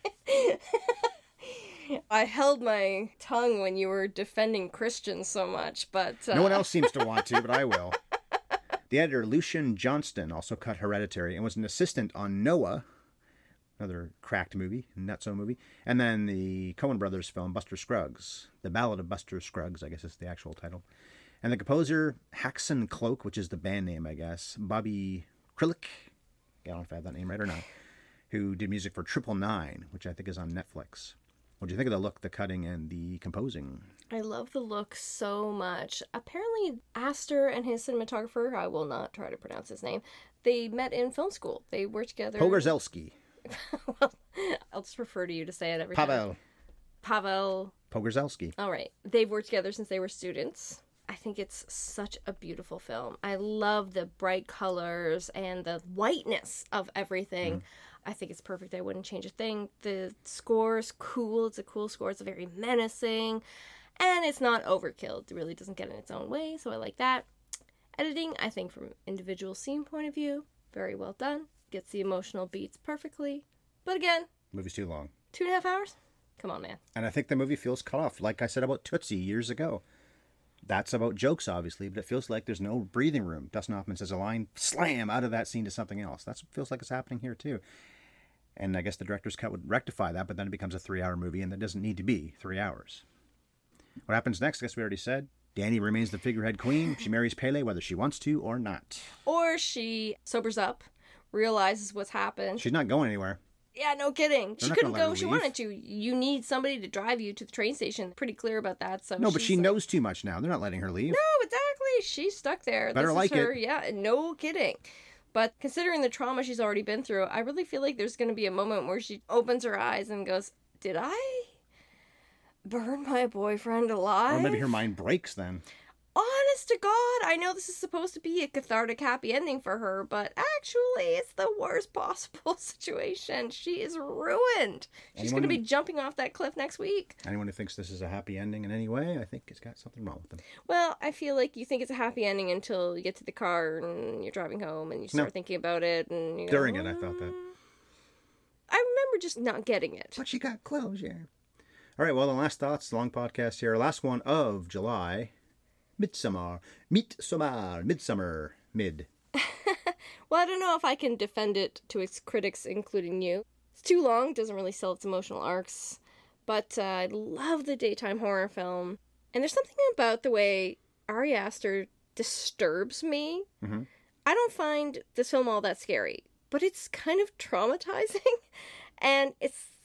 Speaker 1: I held my tongue when you were defending Christians so much, but... Uh...
Speaker 3: No one else seems to want to, but I will. The editor, Lucian Johnston, also cut Hereditary and was an assistant on Noah, another cracked movie, nutso movie, and then the Coen Brothers film Buster Scruggs, The Ballad of Buster Scruggs, I guess is the actual title. And the composer, Haxon Cloak, which is the band name, I guess, Bobby Krillick, I don't know if I have that name right or not, who did music for Triple Nine, which I think is on Netflix. What do you think of the look, the cutting, and the composing?
Speaker 1: I love the look so much. Apparently, Astor and his cinematographer, I will not try to pronounce his name, they met in film school. They worked together.
Speaker 3: Pogorzelski.
Speaker 1: Well, I'll just refer to you to say it every
Speaker 3: Pavel.
Speaker 1: time. Pavel.
Speaker 3: Pogorzelski.
Speaker 1: All right. They've worked together since they were students. I think it's such a beautiful film. I love the bright colors and the whiteness of everything. Mm. I think it's perfect. I wouldn't change a thing. The score's cool. It's a cool score. It's very menacing. And it's not overkill. It really doesn't get in its own way, so I like that. Editing, I think from individual scene point of view, very well done. Gets the emotional beats perfectly. But again...
Speaker 3: Movie's too long.
Speaker 1: Two and a half hours? Come on, man.
Speaker 3: And I think the movie feels cut off. Like I said about Tootsie years ago. That's about jokes, obviously, but it feels like there's no breathing room. Dustin Hoffman says a line, slam, out of that scene to something else. That's what feels like it's happening here, too. And I guess the director's cut would rectify that, but then it becomes a three-hour movie, and that doesn't need to be three hours. What happens next, I guess we already said. Dani remains the figurehead queen. She marries Pele whether she wants to or not.
Speaker 1: Or she sobers up, realizes what's happened.
Speaker 3: She's not going anywhere.
Speaker 1: Yeah, no kidding.
Speaker 3: They're
Speaker 1: she
Speaker 3: not
Speaker 1: couldn't
Speaker 3: gonna let
Speaker 1: go
Speaker 3: her
Speaker 1: if she
Speaker 3: leave.
Speaker 1: wanted to. You need somebody to drive you to the train station. Pretty clear about that. So
Speaker 3: No, but
Speaker 1: she's
Speaker 3: she
Speaker 1: like-
Speaker 3: knows too much now. They're not letting her leave.
Speaker 1: No, exactly. She's stuck there.
Speaker 3: Better
Speaker 1: this
Speaker 3: like
Speaker 1: is her,
Speaker 3: it.
Speaker 1: Yeah, no kidding. But considering the trauma she's already been through, I really feel like there's going to be a moment where she opens her eyes and goes, did I burn my boyfriend alive?
Speaker 3: Or maybe her mind breaks then.
Speaker 1: Honest to God, I know this is supposed to be a cathartic happy ending for her, but actually it's the worst possible situation. She is ruined. She's
Speaker 3: Anyone-
Speaker 1: going to be jumping off that cliff next week.
Speaker 3: Anyone who thinks this is a happy ending in any way, I think it's got something wrong with them.
Speaker 1: Well, I feel like you think it's a happy ending until you get to the car and you're driving home and you start
Speaker 3: No.
Speaker 1: thinking about it. And you go,
Speaker 3: During it, I thought that.
Speaker 1: "Mm." I remember just not getting it.
Speaker 3: But she got closure. All right, well, the last thoughts, the long podcast here. Last one of July. Midsummer. Midsummer. Midsummer. Mid.
Speaker 1: Well, I don't know if I can defend it to its critics, including you. It's too long, doesn't really sell its emotional arcs. But uh, I love the daytime horror film. And there's something about the way Ari Aster disturbs me.
Speaker 3: Mm-hmm.
Speaker 1: I don't find this film all that scary, but it's kind of traumatizing. And it's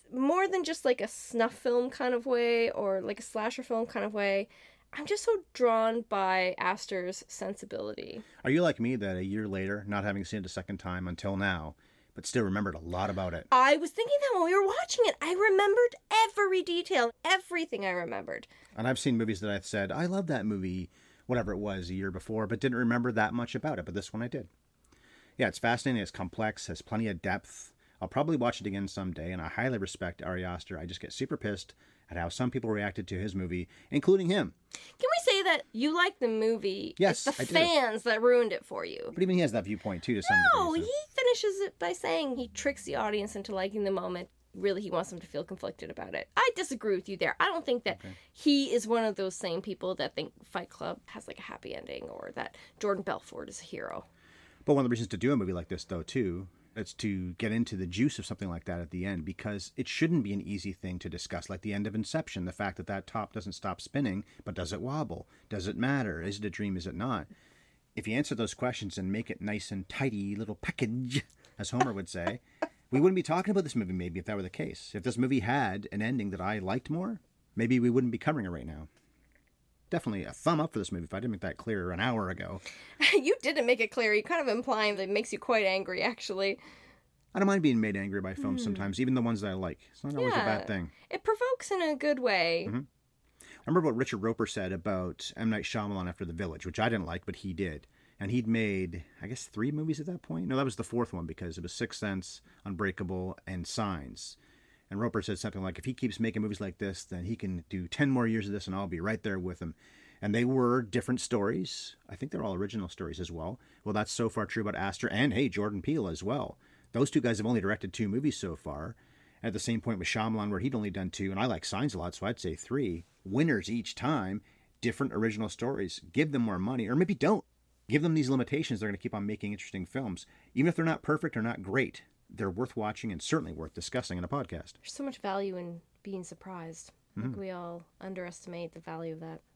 Speaker 1: more than just like a snuff film kind of way or like a slasher film kind of way. I'm just so drawn by Aster's sensibility.
Speaker 3: Are you like me that a year later, not having seen it a second time until now, but still remembered a lot about it?
Speaker 1: I was thinking that when we were watching it. I remembered every detail, everything I remembered.
Speaker 3: And I've seen movies that I've said, I love that movie, whatever it was, a year before, but didn't remember that much about it. But this one I did. Yeah, it's fascinating. It's complex, has plenty of depth. I'll probably watch it again someday, and I highly respect Ari Aster. I just get super pissed at how some people reacted to his movie, including him.
Speaker 1: Can we say that you like the movie?
Speaker 3: Yes,
Speaker 1: it's the
Speaker 3: I do.
Speaker 1: fans that ruined it for you.
Speaker 3: But even he has that viewpoint, too, to some
Speaker 1: No,
Speaker 3: degree. So.
Speaker 1: he finishes it by saying he tricks the audience into liking the moment. Really, he wants them to feel conflicted about it. I disagree with you there. I don't think that okay. he is one of those same people that think Fight Club has like a happy ending or that Jordan Belfort is a hero.
Speaker 3: But one of the reasons to do a movie like this, though, too, it's to get into the juice of something like that at the end, because it shouldn't be an easy thing to discuss, like the end of Inception, the fact that that top doesn't stop spinning, but does it wobble? Does it matter? Is it a dream? Is it not? If you answer those questions and make it nice and tidy little package, as Homer would say, we wouldn't be talking about this movie maybe if that were the case. If this movie had an ending that I liked more, maybe we wouldn't be covering it right now. Definitely a thumb up for this movie if I didn't make that clear an hour ago.
Speaker 1: You didn't make it clear. You're kind of implying that it makes you quite angry, actually.
Speaker 3: I don't mind being made angry by films mm. sometimes, even the ones that I like. It's not always yeah, a bad thing.
Speaker 1: It provokes in a good way.
Speaker 3: Mm-hmm. I remember what Richard Roper said about M. Night Shyamalan after The Village, which I didn't like, but he did. And he'd made, I guess, three movies at that point? No, that was the fourth one, because it was Sixth Sense, Unbreakable, and Signs. And Roper said something like, if he keeps making movies like this, then he can do ten more years of this, and I'll be right there with him. And they were different stories. I think they're all original stories as well. Well, that's so far true about Aster and, hey, Jordan Peele as well. Those two guys have only directed two movies so far. At the same point with Shyamalan, where he'd only done two, and I like Signs a lot, so I'd say three. Winners each time, different original stories. Give them more money, or maybe don't. Give them these limitations. They're going to keep on making interesting films. Even if they're not perfect or not great, they're worth watching and certainly worth discussing in a podcast.
Speaker 1: There's so much value in being surprised. I think mm-hmm. we all underestimate the value of that.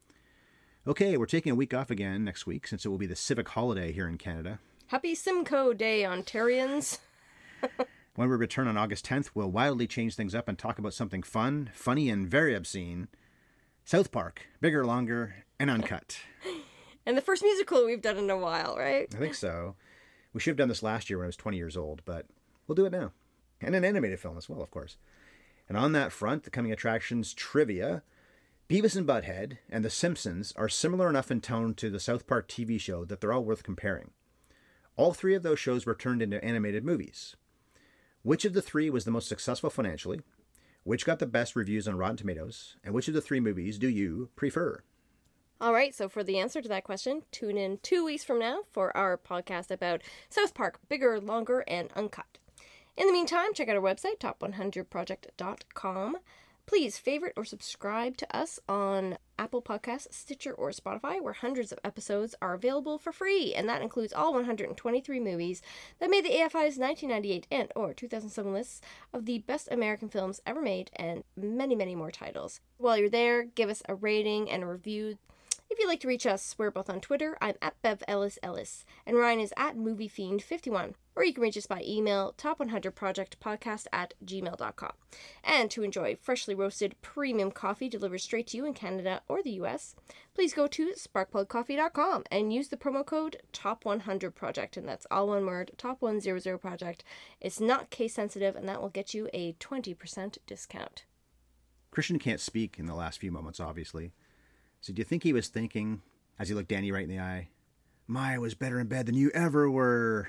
Speaker 3: Okay, we're taking a week off again next week, since it will be the civic holiday here in Canada.
Speaker 1: Happy Simcoe Day, Ontarians.
Speaker 3: When we return on August tenth, we'll wildly change things up and talk about something fun, funny, and very obscene. South Park, bigger, longer, and uncut.
Speaker 1: And the first musical we've done in a while, right?
Speaker 3: I think so. We should have done this last year when I was twenty years old, but we'll do it now. And an animated film as well, of course. And on that front, the coming attractions trivia, Beavis and Butthead and The Simpsons are similar enough in tone to the South Park T V show that they're all worth comparing. All three of those shows were turned into animated movies. Which of the three was the most successful financially? Which got the best reviews on Rotten Tomatoes? And which of the three movies do you prefer?
Speaker 1: All right, so for the answer to that question, tune in two weeks from now for our podcast about South Park, bigger, longer, and uncut. In the meantime, check out our website, top one hundred project dot com. Please favorite or subscribe to us on Apple Podcasts, Stitcher, or Spotify, where hundreds of episodes are available for free, and that includes all one hundred twenty-three movies that made the A F I's nineteen ninety-eight and or two thousand seven lists of the best American films ever made, and many, many more titles. While you're there, give us a rating and a review. If you'd like to reach us, we're both on Twitter. I'm at Bev Ellis Ellis, and Ryan is at Movie Fiend fifty-one. Or you can reach us by email, top one hundred project podcast at gmail dot com. And to enjoy freshly roasted premium coffee delivered straight to you in Canada or the U S, please go to spark plug coffee dot com and use the promo code top one hundred project, and that's all one word, top one hundred project. It's not case sensitive, and that will get you a twenty percent discount.
Speaker 3: Christian can't speak in the last few moments, obviously. So do you think he was thinking, as he looked Danny right in the eye, Maya was better in bed than you ever were?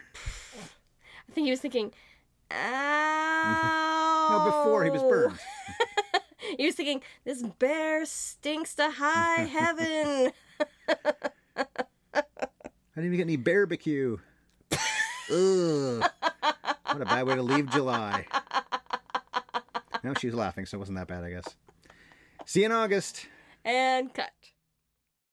Speaker 1: I think he was thinking, ow.
Speaker 3: No, before he was burned.
Speaker 1: He was thinking, this bear stinks to high heaven.
Speaker 3: I didn't even get any barbecue. Ugh. What a bad way to leave July. No, she was laughing, so it wasn't that bad, I guess. See you in August.
Speaker 1: And cut.